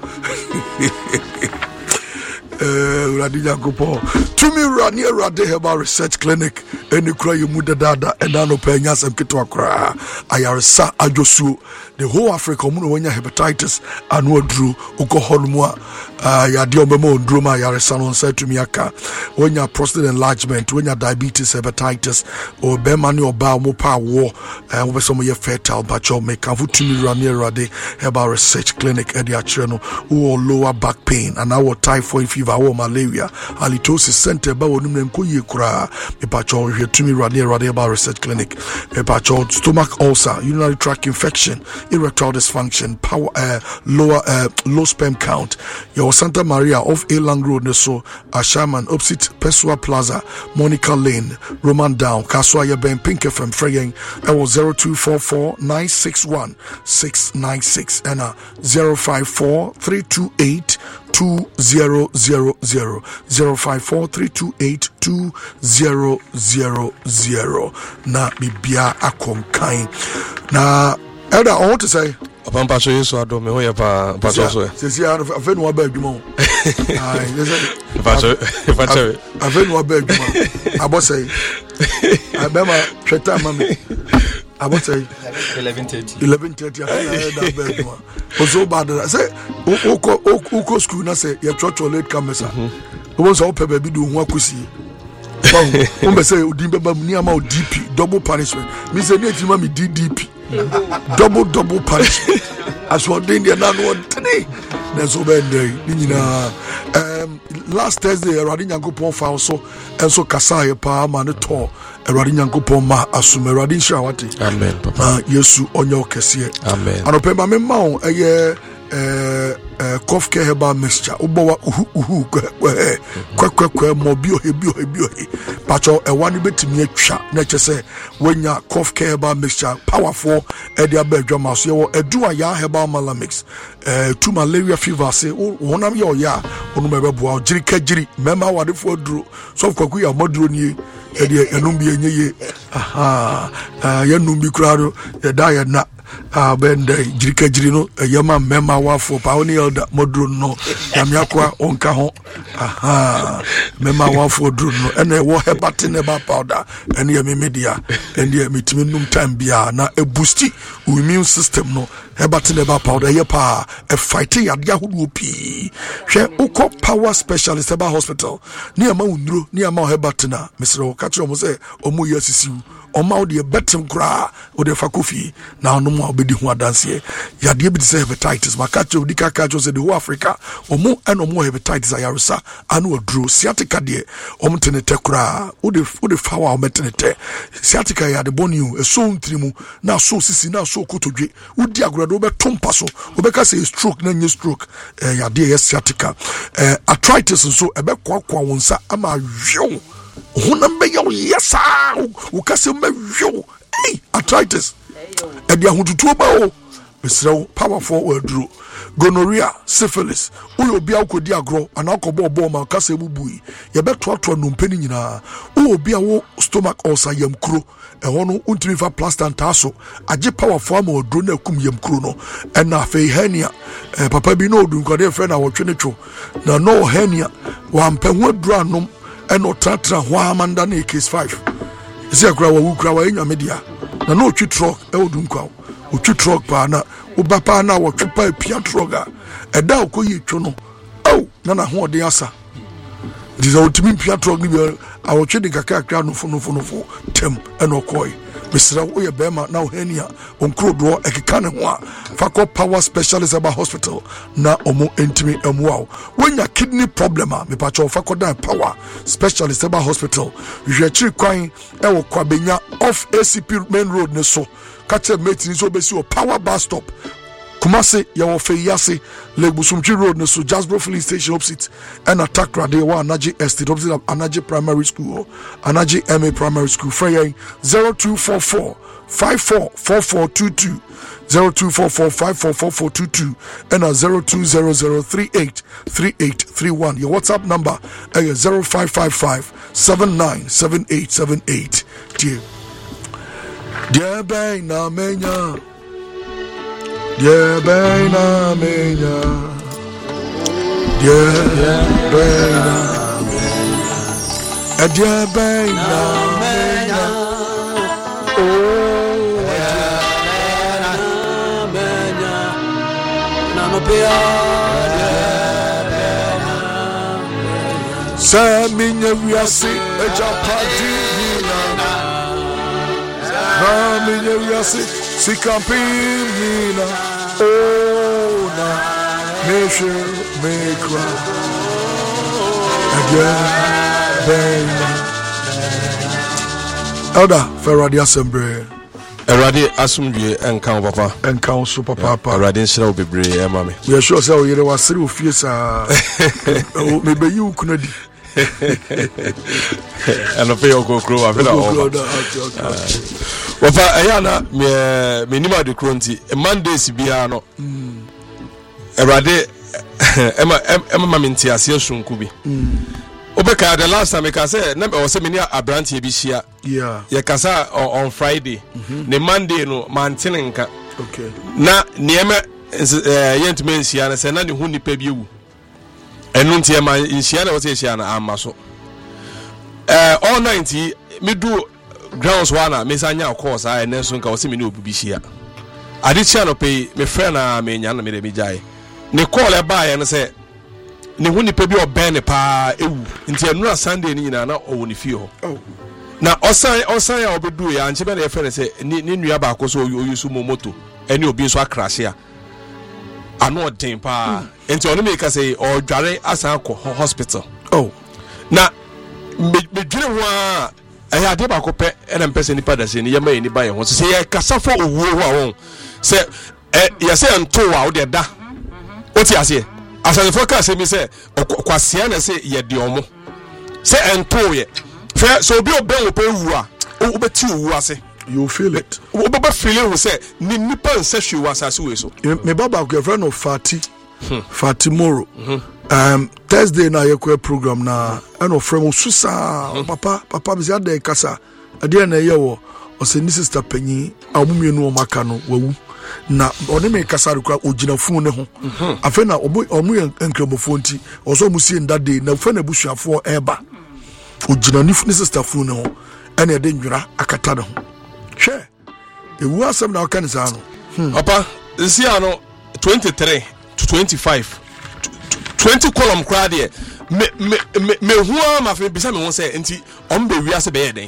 Speaker 4: eh Radija Gopo to me run near Rade Herbal Research Clinic any cry you muda dada and no penya sem kitwa kra ayaresa ajosu the whole Africa mu no hepatitis anu odru uko holmu a ya de omemo ondru ma ayaresa no say to me aka wonya prostate enlargement wonya diabetes hepatitis or be mani oba mo pa wo and we some ye fertile but you make am to me run near Rade Herbal Research Clinic at the channel or lower back pain and our typhoid fever or malaria halitosis center ba wonum nko ye kura me pa cho hwe to me run near Rade Herbal Research Clinic me pa cho stomach ulcer urinary tract infection erectile dysfunction power uh, lower uh, low sperm count your Santa Maria of Elang Road so Ashaman opposite Pessoa Plaza Monica Lane Roman Down Kaswa ya ben Pink F M fraying I zero two four four nine six one six nine six and uh, zero five four three two eight two zero zero zero zero five four three two eight two zero zero zero na bibia akonkan na elder I want to say
Speaker 15: Papa Paso Yesu ado me hoye pa Paso so
Speaker 4: se se afa no ba adwuma ai
Speaker 15: Paso Paso
Speaker 4: afa no ba adwuma abosai abema tweta mame abosai
Speaker 15: eleven thirty
Speaker 4: eleven thirty afa na ba adwuma ozo ba da say uko uko school na say ye chocho late camesa o so pe ba bi do ho akosi o be say odin be ba ni ama o D P double punishment me say na etima me D D P double double punishment as what in the nan one today that's over there um last Thursday Awurade Nyankopon fa so enso kasa ye pa ma ne to Awurade Nyankopon ma asum Awurade nhira wate
Speaker 15: amen papa
Speaker 4: Yesu onyo kese
Speaker 15: amen
Speaker 4: anope me ma o eye eh eh cough care herbal mixture ubowa uhu uhu kwe kwe kwe mo bio he bio he bio he pacho e wani betimi atwa na chese wenya cough care herbal mixture powerful e dia ba adwama so ye edu aya herbal malamix eh to malaria fever say wonam ye oya onu me beboa jiri ka jiri mema wadefo duro so kwaku ya moduro nie e dia enum bi enye ye aha ya num bi kurado ye da ye na ah benda jirika jirino yama mema wafo pa oni elder modro no yamiakwa onka ho aha mema wafo dro no ene wo hebate ne ba powder ene yemi media ene yemi timi num time bia na e boosti immune system no hebate ne ba powder ye pa e fight yade ahodo pi hwe uko power specialist ba hospital ni ama unro ni ama hebate na mesro ka kire mo se omu yasisiu oma wo de betem kra wo de fakofi na ono mo obedi ho adanse yade bi se hepatitis makacho odi kakacho se de ho Africa omo eno mo hepatitis ayaresa anu odro sciatica de omo tenete kra wo de wo de fawa o metenete sciatica ya de boniu eso ntrimu na so sisi na so kotodwe wo di agorado be tompa so wo be ka say stroke na nye stroke eh, yade ye sciatica eh, arthritis so e be kwa kwa wonsa ama hweo honambe yo yesa ukase mawio hey arthritis edi ahotutu ba o mesrew powerful waduro gonorrhea syphilis uyo bia ukodi agro anakobo obo ma kase bubui ye beto ato nompeni nyina uyo bia wo stomach ulcer yamkuro ehwo no untimi fa plaster ntaso age powerful ama waduro na akum yamkuro no ena afi hernia eh, papa bi no odun kwade fe na wotwe ne two na no hernia wa mpehu aduro anom eno tratra ho amanda na case five isi akura wa wukura wa enya media na no twi truck e odun kwa o twi truck pa na o ba pa na wo twi pa pia truck a eda okoyi two no oh na na ho de asa diza otimi pia truck ni bi a wo twi de kakakra no fo no fo no fo tem eno koi misra wo ye bema na o henia onkro do ekeka ne ho a fakọ power specialist about hospital na omo entimi emuao wenya kidney problem a me pa cho fakọ dan power specialist about hospital hwechiri kwan e wo kwabenya off A C P main road ne so kache meeting so besi o power bus stop Kumase ya wo fe yase Legbusumchi road ne so Jasbro filling station opposite and attack rade wa Anaji Estate opposite Anaji Primary School Anaji M A Primary School Frey zero two four four five four four four two two zero two four four five four four four two two and a zero two zero zero three eight three eight three one. Your WhatsApp number is zero five five five seven nine seven eight seven eight. Dear, dear bang na menya. Dear bang na menya. Dear bang na menya. Dear bang na menya. Oh. Saminya wiase ejapadi mina Saminya wiase sikampina ona meshe mekra again bena Elder Ferradi Assembly
Speaker 15: Erade asumdue enkan papa
Speaker 4: enkan so papa papa
Speaker 15: erade nshira obebre e mame
Speaker 4: we sure say o yere wasere ofie sa me be you kunadi
Speaker 15: ano pe okokro wa fela o papa ayana me me nima de kronti Mondays bia no erade ema ema mame ntiase sunku bi Obeka the last time I say na o se me ni abrantie bi hia
Speaker 4: yeah
Speaker 15: ye kasa on Friday
Speaker 4: mm-hmm.
Speaker 15: ne Monday no mantene nka
Speaker 4: okay
Speaker 15: na niema eh yentime nhia na se na ne hu nipa bi ewu enu ntie ma nhia na wo se nhia na amma so eh all ninety me do grounds wana me sanya course a ene so nka wo se me ni obu bi hia ade chia no pay me friend na me nya na me de me jai ne call e ba ye no se ne hu nipa bi oben ne pa ewu nti enura Sunday ni nyina na owo ne fie ho
Speaker 4: oh
Speaker 15: na osan osan ya obedu ya nche be na efere se ni nua ba akoso oyusu momoto eni obi so akrashe a ano den pa nti onu me ka say o dware asan ko hospital
Speaker 4: oh
Speaker 15: na me dwere ho a eh ade ba ko pe na mpese nipa da se ni yema ni ba ye ho se ye kasa fo owo ho a won se eh ya se nto wa o de da o ti ase asa the focus me say kwase na se ye de omo se ento ye fe so obi oben wo pe wu a wo beti wu ase
Speaker 4: you feel it
Speaker 15: wo be feel it say ni nipa nse hwe wu asase we so
Speaker 4: me baba ko friend of Fati Fati Moro um Thursday na ye ko program na and of friend susa papa papa me say dey kasa ade na ye wo ɔsɛ ni sister panyin a ɔmo mienu ɔmo aka no wawu na ɔne me kasa rekwa ogina fun ne ho afa na ɔmo ɔmo enkremofo nti ɔsɔ ɔmo sie ndade na fa na busuafo eba ogina ni sister fun ne ho ɛna ɛde nwura akata ne ho hwɛ ewu asɛm na ɔka ne saa no
Speaker 15: opa nsi ano twenty-three to twenty-five twenty column crowd here me me me me huwa ma fe bisa me won say enti on be wiase be yeden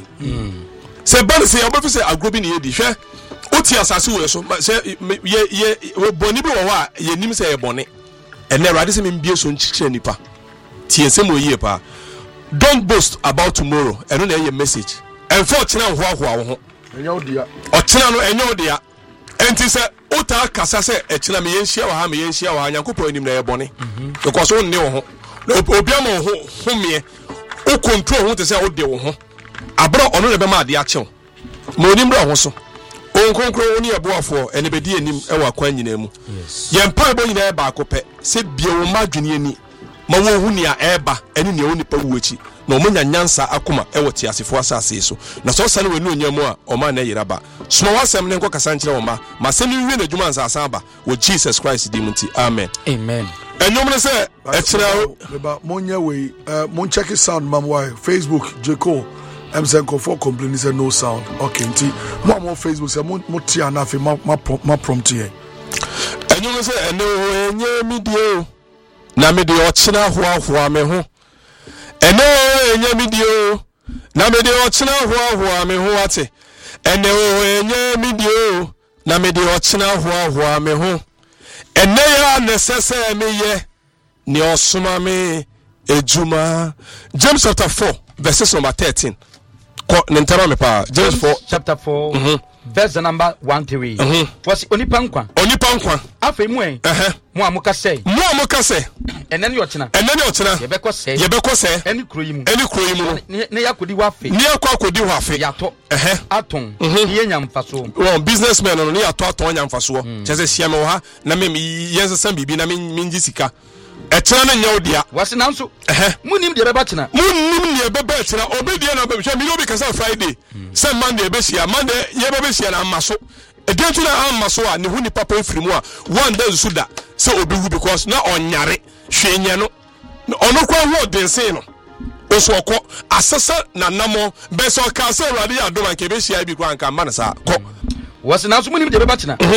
Speaker 15: se ban se obo say agrobi ne yedi hwe oti asase wo so se ye ye boni bi wo wa ye nim say ye boni ene rade se me mbie so nchichire nipa tie se mo yie pa don't boast about tomorrow eno na ye message and for china ho ho ho ho
Speaker 4: enya odia
Speaker 15: o china no enya odia enti se ota kasa se e china me yenhia wa ha me yenhia wa nyankopɔ anim na ye boni because wo ne wo ho obi ama ho homie o control ho te say o de wo ho abro ono ne be ma ade achew ma onim bra ho so on konkro oni eboafo ene be di anim e wa kwa nyina mu ye mpa ebo nyina e ba akopɛ se bie wo ma dwene ani ma wo hu nia eba ene ne oni pa wuachi na omunya nyansa akoma e wo te asefo asase so na so sane we no nyamu a o ma na yiraba soma wasem ne nkɔ kasa nkyere wo ma ma se ni wie na dwuma ansasa aba wo Jesus Christ di munti amen
Speaker 5: amen
Speaker 15: enyom ne se e kire
Speaker 4: ba monye we mon check sound mam why Facebook Jeko I'm saying for complain say no sound okay nti mo mo Facebook say mo mo tia na fe ma ma prompt here
Speaker 15: enyom ne se ene o enye mi die na me de o kina ho ahoa me ho ene o enye mi die na me de o kina ho ahoa me ho ate ene o enye mi die na me de o kina ho ahoa me ho ene ya necessary me ye ni osuma me ejuma James chapter four verses number thirteen ko nentara me pa James four
Speaker 5: chapter four mm-hmm. verse number one three
Speaker 15: mm-hmm.
Speaker 5: was onipa nkwa
Speaker 15: onipa nkwa
Speaker 5: afei mu en
Speaker 15: eh
Speaker 5: mu amuka sei
Speaker 15: mu amuka sei
Speaker 5: enen yo chena
Speaker 15: enen yo chena
Speaker 5: ye beko sei
Speaker 15: ye beko sei
Speaker 5: eni kroyimu
Speaker 15: eni kroyimu
Speaker 5: ne yakodi wa fe
Speaker 15: ne yakodi wa fe
Speaker 5: yato
Speaker 15: eh
Speaker 5: aton ye nyamfaso
Speaker 15: well businessman no ne yato aton nyamfaso chese sia me ha na me yensa bibi na me ngi sika etena na nya odia
Speaker 5: wase nanso eh munim de beba chena
Speaker 15: munim ne beba chena obedie na beba hwe mi obi kasa Friday say Monday be sia Monday ye beba sia na amaso edentu na amaso a ne hu ni papa efirimu a one day suda say obi hu because na onyare hwenye no ono kwa hu odense no osoko asasa na namo be so ka say rade adoma nke be sia bi kwa nka ma na sa ko
Speaker 5: wase nanso munim de beba chena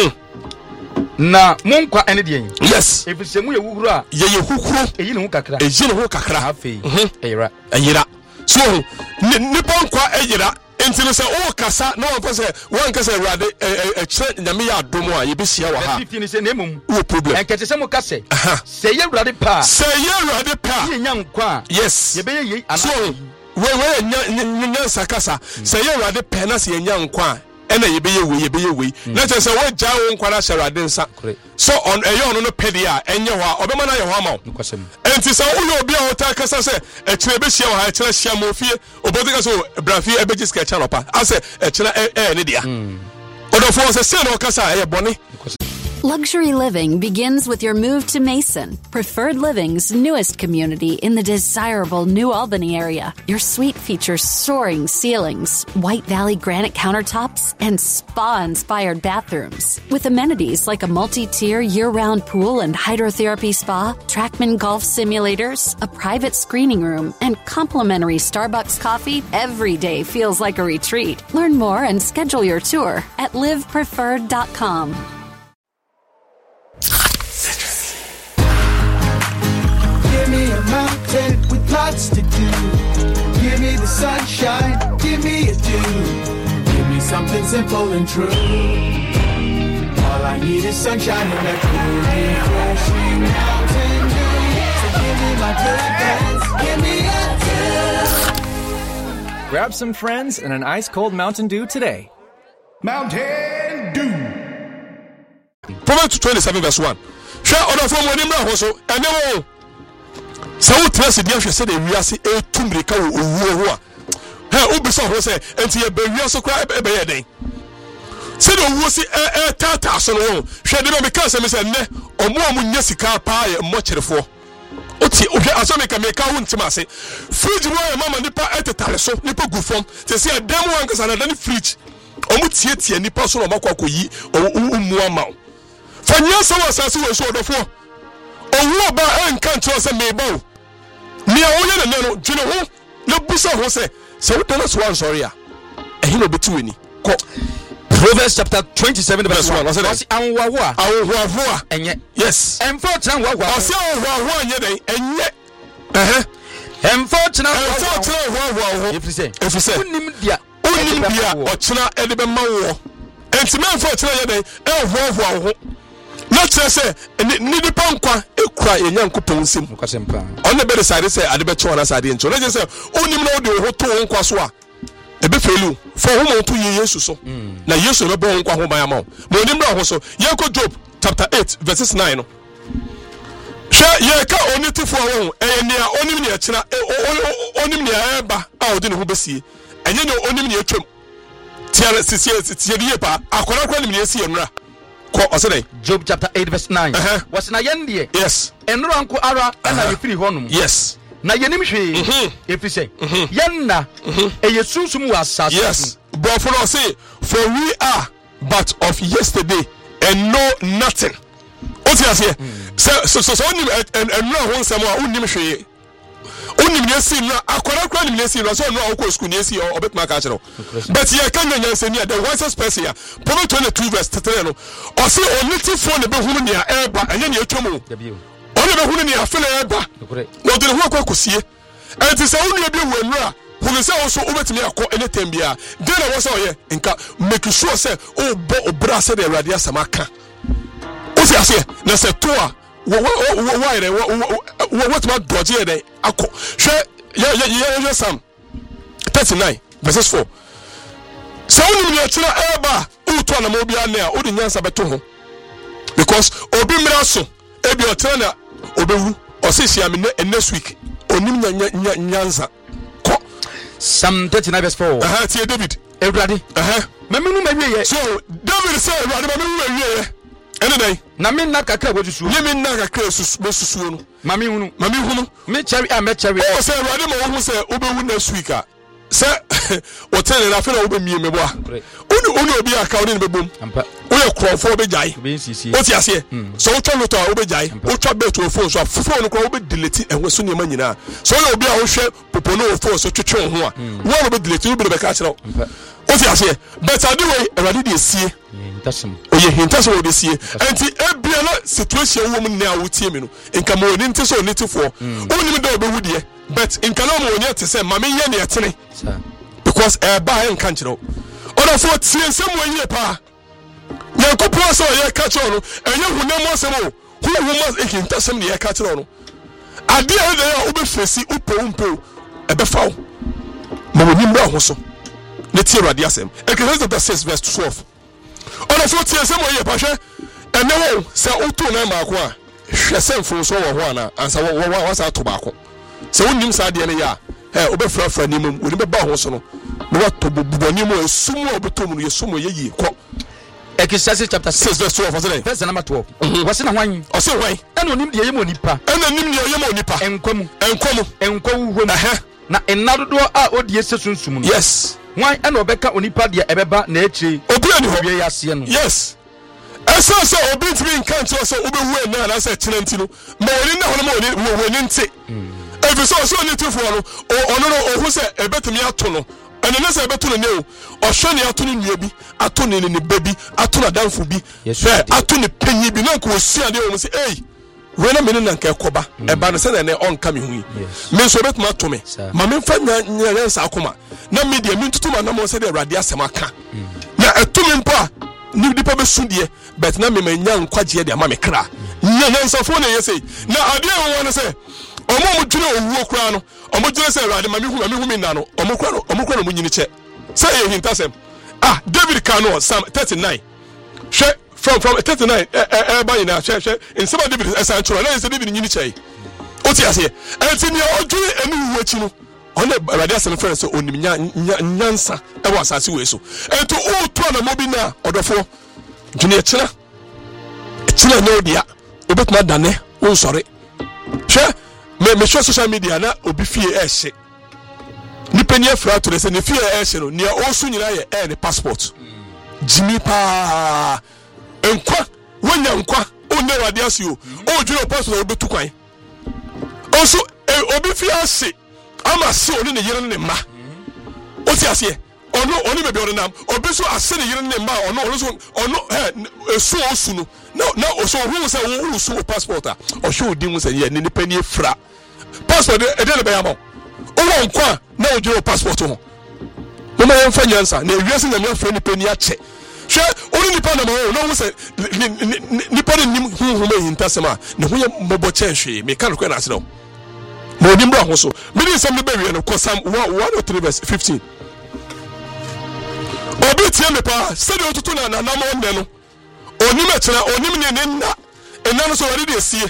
Speaker 5: na monkwa ene de yin
Speaker 15: yes
Speaker 5: efise mu ye wuhuru a
Speaker 15: ye ye hukuru
Speaker 5: eyi ne hu kakra
Speaker 15: eyi ne hu kakra
Speaker 5: afei eyira
Speaker 15: eyira so ni ponkwa eyira entino se o kasa no one person one kasa rade e kire nyame ya adomo a ye besia wa ha
Speaker 5: fifteen se na emum
Speaker 15: no problem
Speaker 5: enkete se mu kase se ye rade pa
Speaker 15: se ye rade pa
Speaker 5: ye nya nkwa
Speaker 15: yes
Speaker 5: ye be ye ana
Speaker 15: so we we nya nya sakasa se ye rade pa na se ye nya nkwa ena ye be ye we ye be ye we na che se we ja wo nkwa na sherade nsa so on eyo ono no pedi a enye ho a obema na ye ho ama enti se wo ye obi a wota kasa se e kire be hia ho ha e kire hia mo fie obodi ka so brafie e be jiska cha nopa ase e kire e ne dia odofo se se no kasa e bone.
Speaker 6: Luxury living begins with your move to Mason, Preferred Living's newest community in the desirable New Albany area. Your suite features soaring ceilings, White Valley granite countertops, and spa-inspired bathrooms. With amenities like a multi-tier year-round pool and hydrotherapy spa, Trackman golf simulators, a private screening room, and complimentary Starbucks coffee, every day feels like a retreat. Learn more and schedule your tour at live preferred dot com.
Speaker 10: Give me a mountain with lots to do. Give me the sunshine, give me a dew. Give me something simple and true. All I need is sunshine and a cool, refreshing mountain dew. So give me my good hands, give me a dew.
Speaker 11: Grab some friends and an ice-cold Mountain Dew today.
Speaker 10: Mountain Dew.
Speaker 15: Proverbs twenty-seven verse one. Share order from when him ho so enemo. So we trust the hwe say the wiase e tumrika wo owu ho a. He obi so ho say enti e be wiase kwa e be ye den. Say the owu si e e tata so no. Hwe de me ka say me say ne omo omo nya sika pa ye mo kyerefo. Oti ohwe aso me ka me ka ho ntima ase. Fridge wo e mama nipa etetare so nipa gu fom. Say say dem wan ka sa na dan fridge.
Speaker 4: omu tie tie nipa so no makwa koyi umu ama fa nyansa wa asase we so odofo owu ba enka nto se meba o ni a woye ne no dwene ho na busa ho se se wo dana so ansori a ehino betuweni ko
Speaker 5: Proverbs chapter twenty-seven verse one. What's anwawa?
Speaker 4: Anwawa.
Speaker 5: Enye.
Speaker 4: Yes.
Speaker 5: Unfortunately, anwawa.
Speaker 4: Ose anwawa enye den enye. Eh eh.
Speaker 5: Unfortunately,
Speaker 4: anwawa.
Speaker 5: If you say.
Speaker 4: If you say.
Speaker 5: Unim dia.
Speaker 4: Unim dia ochina ede be ma wo. Enti me unfortunately den ehwohwo ho. Na tse se ni di pankwa ekura enyankopon sim.
Speaker 5: Kwasempa.
Speaker 4: On be decide say ade be che ona sade ncho. Na je say unim na ode ho to nkwa so a ebe felu for whom to ye yesu so na yesu be bon kwa ho ban ama mo ni mra ho so ye ko Job chapter eight verses nine no she ye ka onitifo ho e ne a onim ne akina onim ne eba a odi ne ho besie enye ne onim ne atwam tiare sisie tie die pa akora kwa nim ne sie mra ko osede
Speaker 5: Job chapter eight verse nine was na yende
Speaker 4: yes
Speaker 5: enro anko ara na ye firi honum
Speaker 4: yes
Speaker 5: na yenim hwe efise yenna eye sunsum wa asase
Speaker 4: yes but for us say for we are but of yesterday and know nothing what you say so so so onim and no ho nsem a onim hwe onim ne si na akwara kwa nim ne si no so no akọ school ne si obetma ka kire but ye kan nyan nsani the wisest person ya Proverbs twenty-two verse three no o say onitifo ne be hunu ne a eba enye ne atwamu ono be hunu ne afele eba no de ho akọ kosie enti se unu ebi wenura hunu se wo so obetimi akọ anytime bia de na wo se oye nka make sure say o bo obra se de awrade asamaka o se ase na se to a wo wo wo ire wo what ma doje de akọ hwe ye ye Psalm thirty-nine verses four se unu ne atira eba o to na mo bia na o de nyansa beto ho because obi mira so ebi otira na obewu osisia me next week onim nya nyanza ko
Speaker 5: Psalm thirty-nine verse four
Speaker 4: aha tie David
Speaker 5: Ewrade
Speaker 4: aha
Speaker 5: memenu mawie
Speaker 4: so David say Ewrade memenu mawie ene dai
Speaker 5: na me na kakra bojusu
Speaker 4: ye me na kakra susu no
Speaker 5: mami hunu
Speaker 4: mami hunu
Speaker 5: me cherry a me cherry
Speaker 4: o say Ewrade ma wo hu say obewu next week a say o tell na fe na obemie me bo a unu unu obi aka oni ne bebom ampa o ye krofo obejai o ti ase so o twa loto obejai o twa bet o phone so phone no ko obe delete ehwe so niam nyina so na obi a wo hwe popo no phone so twetwe ho a wo no be delete obi be ka kire o ti ase but ade we Ewrade de sie
Speaker 5: hintasem
Speaker 4: o ye hintasem o de sie enti ebia na situation wo mu ne a wo tie me no nka mo ni nte so oni tifo o ni me do obewu de but nka na mo onye te se ma me ye ne etene because e ba en kan kire ona fo tie nsem wo yie pa Yankopon so ye ka kire no enye hunam asem o hu hu ma e hintasem ne ye ka kire no ade a de ya obefesi upo umpo e be fawo mo ni mbra ho so ne tie Ewrade asem Ecclesiastes chapter six verse twelve ona fo tie nsem wo yie pa hwe ene wo se uto na ma ko a hwe sem fo so wo ho ana ansa wo wo sa to ba ko se wonim sa de ne ya eh obefra fra ni mum oni be ba ho so no mo wa to buboni mo esum obetom no yesum ye yi ko
Speaker 5: Ecclesiastes chapter
Speaker 4: six verse twelve wasn't
Speaker 5: verse number twelve wase na hwan
Speaker 4: o se hwan
Speaker 5: ena onim de yemo nipa
Speaker 4: ena nim ne yemo nipa
Speaker 5: enkwam
Speaker 4: enkwam
Speaker 5: enkwawu hom na enadodo a odie sesunsum no
Speaker 4: yes
Speaker 5: hwan ena obeka onipa de ebeba na echi
Speaker 4: obi ani ho
Speaker 5: wie yase no
Speaker 4: yes esa so obi timi nkan to so obewu na na se chenanti no ma oni na ho no ma oni nti ebi so so ni tifo no ono no ohu se ebetimi ato no ene na se ebeto no ne o ohwe ne ato no nua bi ato ne ne baby ato na danfo bi fe ato ne panyi bi na ko osia de o se eh we na me na nka ekoba e ba no se na ne onka me hu me so betuma to me ma me fa nya nya nsa akoma na media me ntutu ma na mo se de Ewrade asem aka na eto me mpo a ni dipa be sudie bet na me manya nkwaje de ama me kra nya nsa fo na yesi na ade e won se omo mo dwene owuo kura no omo dwene se Ewrade ma me hu ma me hu me na no omo kura no omo kura no mo nyini che se e hintasem ah David Kano Psalm thirty-nine she from from thirty-nine eh eh ba ina she she in some David esan choro na se David nyini che o ti ase enti ni o dwene enu wu achi no ona Ewrade asem friend so onim nya nyansa e wa asase we so enti o to na mo bi na odofo dwene echira echira no dia obetuma dane o sori she me me show social media na obi fie e hye ni penia fra to say ne fie e hye no ne osu nyina ye e ne passport Jimmy pa enkwa wonya nkwa onne wade asio o dwuro passport obetu kwan osu obi fi ase ama se oni ne yere ne ma o ti ase ono oni bebe ono nam obi so ase ne yere ne ma ono ono so ono eh so osu no na na oso hu se wo so passport a o hwe odi hu se ye ne nipa ni fra passport e de be ya mo o wo nkwa na o dwuro passport ho mo ma yem fa nyansa na ewiase na me fra nipa ni a che hwe oni nipa na mo no hu se nipa ni nim hu hu ma hintasema ne hu ye mobo che hwe me kan ko na ase no mo nim bra ho so me ni sam ne be wi no ko sam one oh three verse fifteen obi tie me pa se de otutu na na mo nne no onim achira onim ne ne na ena no so wari de sie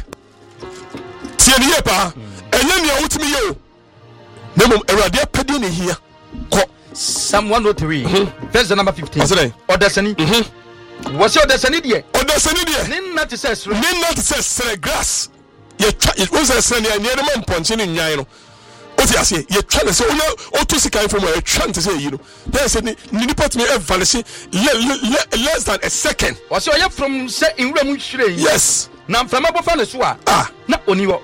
Speaker 4: tie ne ye pa enye ne awutimi ye o ne mom awurade apede ne hia ko
Speaker 5: Psalm one oh three mm-hmm. verse number fifteen
Speaker 4: odesani
Speaker 5: mhm what's your odesani die
Speaker 4: odesani die
Speaker 5: ninna te say sre
Speaker 4: ninna te say sre grass ye twa ye wo say sre ne ne ne mom ponche ne nyan no o ti ase ye twa ne say o to sika info mo ye twa ne say yi no there say ni ni pot me evaluation less than a second
Speaker 5: what's your you from say in wura mu hire
Speaker 4: yes
Speaker 5: na mframa bofa ne so a
Speaker 4: ah
Speaker 5: na oni wo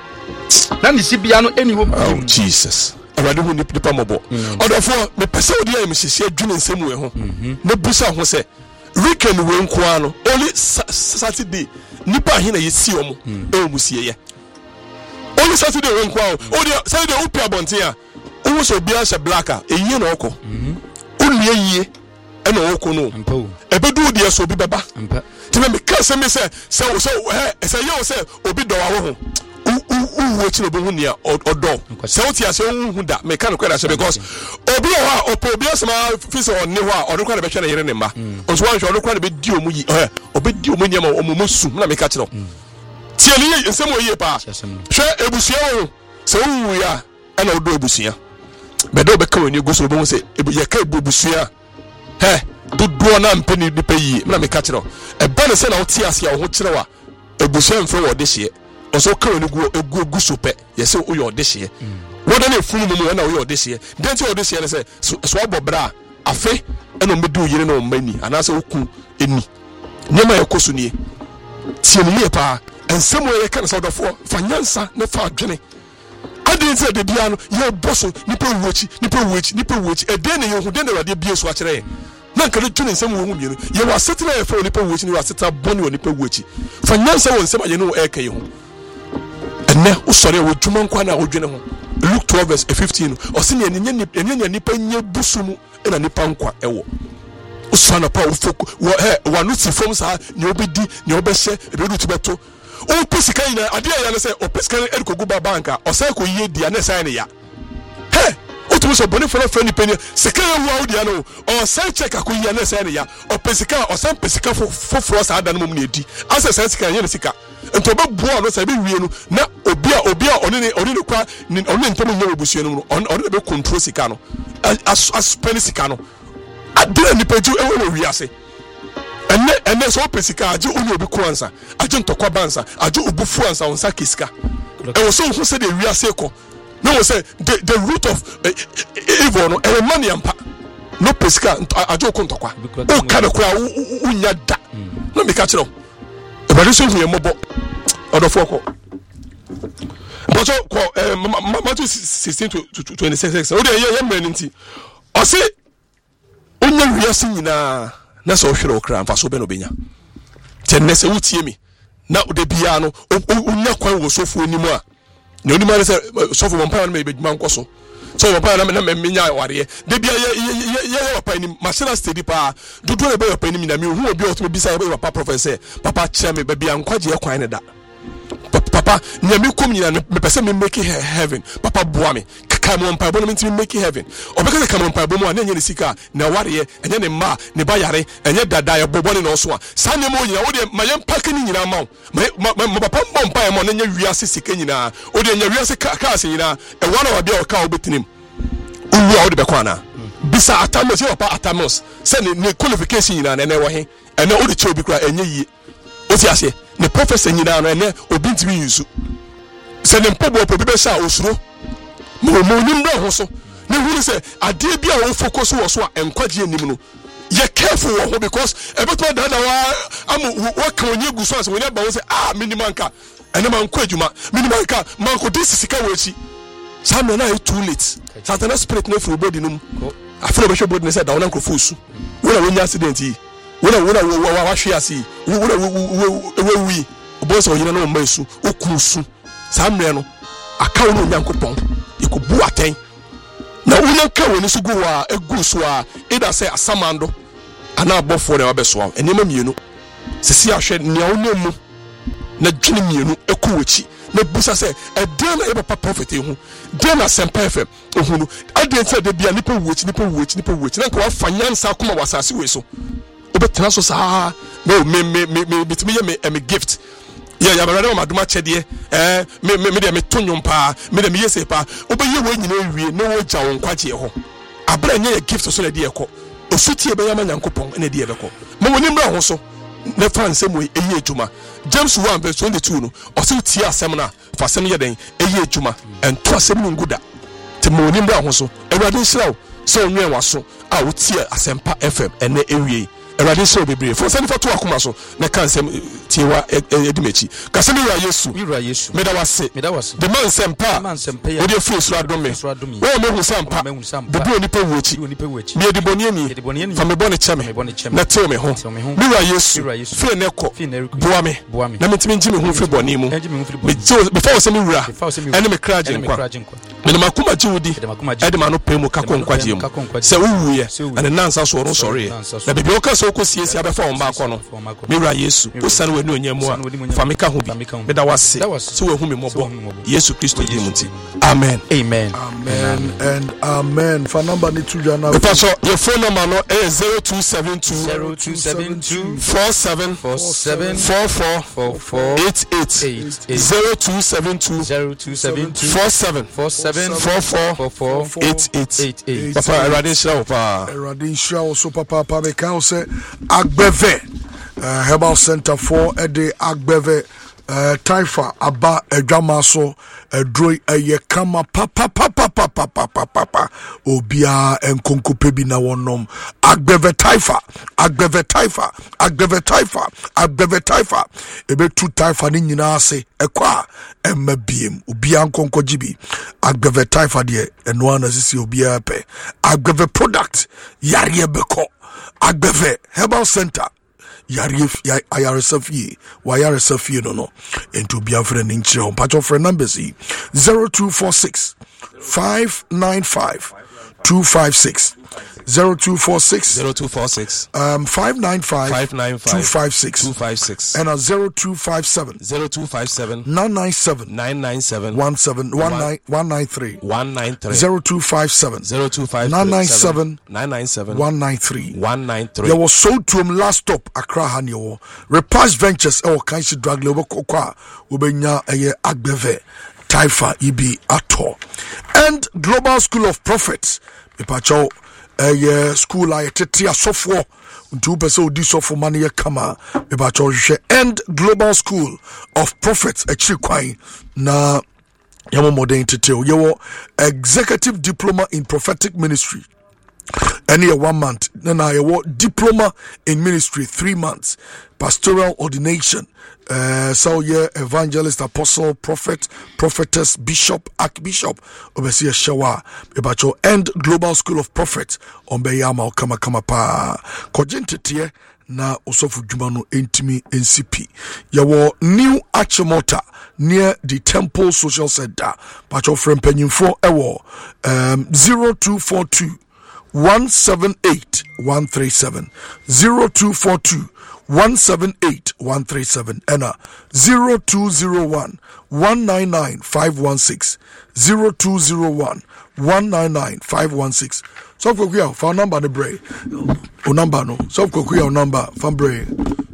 Speaker 5: na ni sibia no eni wo
Speaker 4: oh Jesus awade hu nipa mobo odofo me pese odi am hihie adwune nsemu e ho ne busa ho se weekend we nkoa no only Saturday nipa hina yesi omo e musie ye only Saturday we nkoa odi Saturday upi abonte a wo so bia hye black a eyi na okọ onue yie e na okọ no ebedu odi so bi beba tibe me ka se me se se so eh se ye se obi do wa ho u wo chiro bo hu nia odo se wo ti ase hu da me kan kweda se because obi o ha opo obi asema fisa onni ho a odo kwa na be hwe na yere ne mba onso wan hwe odo kwa na be di omu yi eh obi di omu nia ma omu su na me ka chiro tie ni nsem o yi pa hwe ebusia wo se wu ya ana odo ebusia be do be ka woni goso bo hu se ye ka ebusia he dodo na mpeni de pe yi na me ka chiro e ba ne se na wo ti ase a wo chiro wa ebusia mfre wo de hye also carry no go go go sope yes o your this year what na funu mu na o your this year then to this year say so abobra afe e no medu yire no mani anase oku eni nyema yakoso nie tie ne pa ensem we kan so dofo fanyansa ne fa adwene adin se de bia no ye boso nipa wuochi nipa wuochi nipa wuochi e den ne ye hu den na de bia so a kire na nka de tune nsem wo hu mienu ye wa setena ye fa nipa wuochi ni wa seta boni wo nipa wuochi fanyansa wo nsem aye no e ka ye hu ne usore wo dwuma nkwa na odwene ho Luke twelve verse fifteen o se ne enye enye nipa nye busumu na nipa nkwa ewo usana pa ufoku wo he wa no ti fom sa ne obedi ne obehye ebedu tibeto o pesika ina ade ya ne se o pesika e ko guba banka o sai ko yie dia ne sai ne ya he o tu so boni folo fani peni sika ya wo audia no o sai check ko yie ne sai ne ya o pesika o sai pesika foforo sa ada no mum ne edi asa sai sika ye ne sika nto be boa no say be wie no na obi a obi a oni ne oni ne kwa oni ntom nye obusuo no oni oni be control sika no as as pen sika no adira ni peju e wo wi ase enne enne so pesika age oni obi kwansa age ntokwa bansa age obufu ansa onsa kisika e wo so hu se de wi ase ko no wo say the the root of evil no e money ampa no pesika age okontokwa o ka de kwa unya da no me ka kire ebade so hu ye mobo odofo ko boso ko Matthew sixteen to twenty-six o de ye ye mrani nti o se onya wiase nyina na so hwere okra mfa so be no benya tenne se wutie mi na de bia no onya kwan wo sofo onimu a ne onimu na se sofo mo mpa na me beduma nkoso so mo pa na me menya ware de bia ye ye ye papa ni machina steady pa dudu na be papa ni na me hu obi o to bisa ye papa professor papa kire me ba bia nkwaje ye kwan ne da papa nyame kom nyina me pese me make heaven papa boa me kaka mo mpa bo no me make heaven obeka kaka mo mpa bo mo na nye ne sika na ware enye ne ma ne ba yare enye dada ye bobo ne no so a sa ne mo nyina wo de mayem paka ni nyina ma mo papa mo mpa ye mo na nye wiase sika nyina wo de nya wiase ka se nyina e wana wa bia o ka obetinim uwu a wo de be kwa na bisa atamos ye papa atamos se ne qualification nyina na na wo he ene wo de che obi kra enye yi o ti ase ne professor nyina no ene obi ntimi yusu se ne mpobo obi be sha osuro mo mo nim do ho so na hu say ade bia wo focus wo so a enkwaje anim no ye careful wo because ebetuma da da wa am wo kan onye gu so as woni ba wo say ah minimanka ene man kwa adwuma minimanka man ko disisika wo achi Samuel na too late Satan spirit na free body num afro be show body na say da wona nkrofo su wona wonya accident yi wona wona wa hwe ase wona we obo so yina na mba su okusu Samuel no akawo no nyankopon ikobu aten na wona ka woni su go wa egu so a ida say asamando ana abofo na wabeso a enema mienu sisi ahwe nea wonamu na dwene mienu ekuwachi na busa say e den na papa prophet ehu den na sempa fm ehunu aden say de bia nipa wuchi nipa wuchi nipa wuchi na kwa fanyansa kuma wasase we so obetena so saa no me me me bitimi ye me me gift ya ya barade ma duma chede eh me me de me tonyo mpa me de me yese pa obeye we nyina wie na wo gya won kwaje ho abra nye gift so na de ekọ osutie be ya manyankopon na de ebekọ mo woni mra ho so na fanse mo eyi ejuma James one verse twenty-two no osu tie asem na fa asem ye den eyi ejuma ento asem no nguda te mo woni mra ho so ewade nhiraw so onwen waso a wo tie asempa fm ene ewie Erade so bebre for send for to akoma so na kan sem tiewa edimechi kasemi wa yesu
Speaker 5: ira yesu
Speaker 4: meda wase
Speaker 5: meda wase
Speaker 4: the man sempa
Speaker 5: man sempa ya
Speaker 4: we dey face so adome we me hu sempa the boy ni pe wuchi me ediboni ani fa me bone cheme na tell me ho me wa yesu fe ne ko boa me na metimi ngime hu fe boni mu me before se me wura ene me kraje nkwa me na makuma jiwudi ede ma no pe mu kakon kwaje mu se wuwuye ane nansa so ro sori na bibi o ka ko siesie abefa on ba ko no mewura yesu o sane we no onyemu a fa meka ho bi meda wase so we hu me mobo yesu kristo di muti amen
Speaker 5: amen
Speaker 4: amen and amen for number ni two jana so your phone number no is zero two seven two
Speaker 5: zero two seven two
Speaker 4: four seven
Speaker 5: four seven
Speaker 4: four four
Speaker 5: four four
Speaker 4: eight eight zero two seven two
Speaker 5: zero two seven two
Speaker 4: four seven
Speaker 5: four seven
Speaker 4: four four
Speaker 5: four four
Speaker 4: eight eight papa erade show pa erade show so papa pa me kan say Agbeve uh, Herbal Center for Ede Agbeve uh, Taifa Aba Edwamaso Edroi Eye Kama Papa Papa Papa Papa Papa Obia Enkonko Pebi na wonom Agbeve Taifa Agbeve Taifa Agbeve Taifa Agbeve Taifa Ebe tu Taifa ni nyina ase ekwa emmabiem Obia Enkonko Jibi Agbeve Taifa de enwa na sisi obia pe Agbeve product yare beko Agbeve Herbal Center Yarif Ayaresafie Wayaresafie no no into be a friend in Chile on patch of friend numbers zero two four six five nine five two five six zero two four six
Speaker 15: zero two four six
Speaker 4: um five nine five
Speaker 15: five nine five
Speaker 4: two five six
Speaker 15: two five six
Speaker 4: and a zero two five seven
Speaker 15: zero two five seven
Speaker 4: nine nine seven
Speaker 15: nine nine seven
Speaker 4: one seven one nine one nine three
Speaker 15: one nine three
Speaker 4: zero two five seven
Speaker 15: zero two five
Speaker 4: nine nine seven
Speaker 15: nine nine seven
Speaker 4: one nine three
Speaker 15: one nine three.
Speaker 4: There was sold to him last stop Accra Hanyo Repast Ventures e kan shi drug level kokwa obenya eye Agbeve Taifa ibi ato and Global School of Prophets ipacho eye school ay tete asofo ntu pese odi sofo man ye kama ipacho hwe and Global School of Prophets achiri kwan na yamo modern tete yewo executive diploma in prophetic ministry any a one month then I award diploma in ministry three months pastoral ordination uh so yeah evangelist apostle prophet prophetess bishop archbishop obesi shawa ebacho and Global School of Prophets on beyama kama kama pa kojentete na osofu dwuma no entimi N C P yawo new Achimota near the Temple Social Center pacho frem panyimfo ewo um zero two four two one seven eight one three seven zero two four two one seven eight one three seven and uh, zero two zero one one nine nine five one six zero two zero one one nine nine five one six. So we have phone number the bray o number no so we have number from bray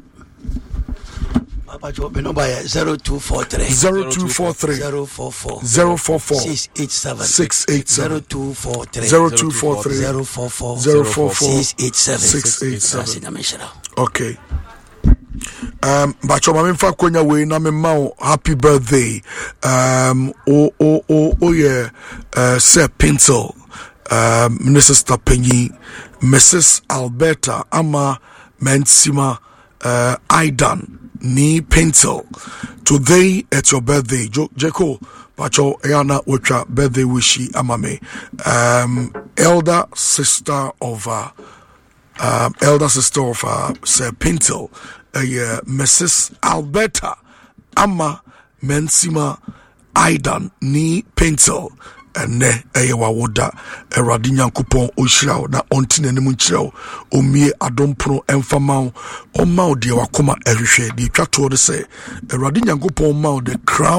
Speaker 14: zero two four three
Speaker 4: zero two four three
Speaker 14: zero four four
Speaker 4: zero four four
Speaker 14: six eight seven
Speaker 4: six eight seven
Speaker 14: zero two four three
Speaker 4: zero two four three
Speaker 14: zero four four
Speaker 4: zero four four
Speaker 14: six eight seven
Speaker 4: six eight seven. Okay. Um, bacho mami mfa konya we na me ma happy birthday. Um, o o o o yeah, uh, Sir Pencil. um, ne sister Penny, Missus Alberta Ama Mensima uh, Aidan Ni Pencil. Today it's your birthday, jo- Jeko Pacho Ayana Ucha birthday wishi Amame. Um, elder sister of uh, uh, elder sister of uh, Sir Pencil, uh, Missus Alberta Ama Mensima Aidan Ni Pencil. Ene eye wawoda Awurade Nyankopɔn ohyira na ontine ne mu nkyerɛw omie adomprono emfama o ma o de wakoma ehwehwɛ de twato de sɛ Awurade Nyankopɔn ma o the crown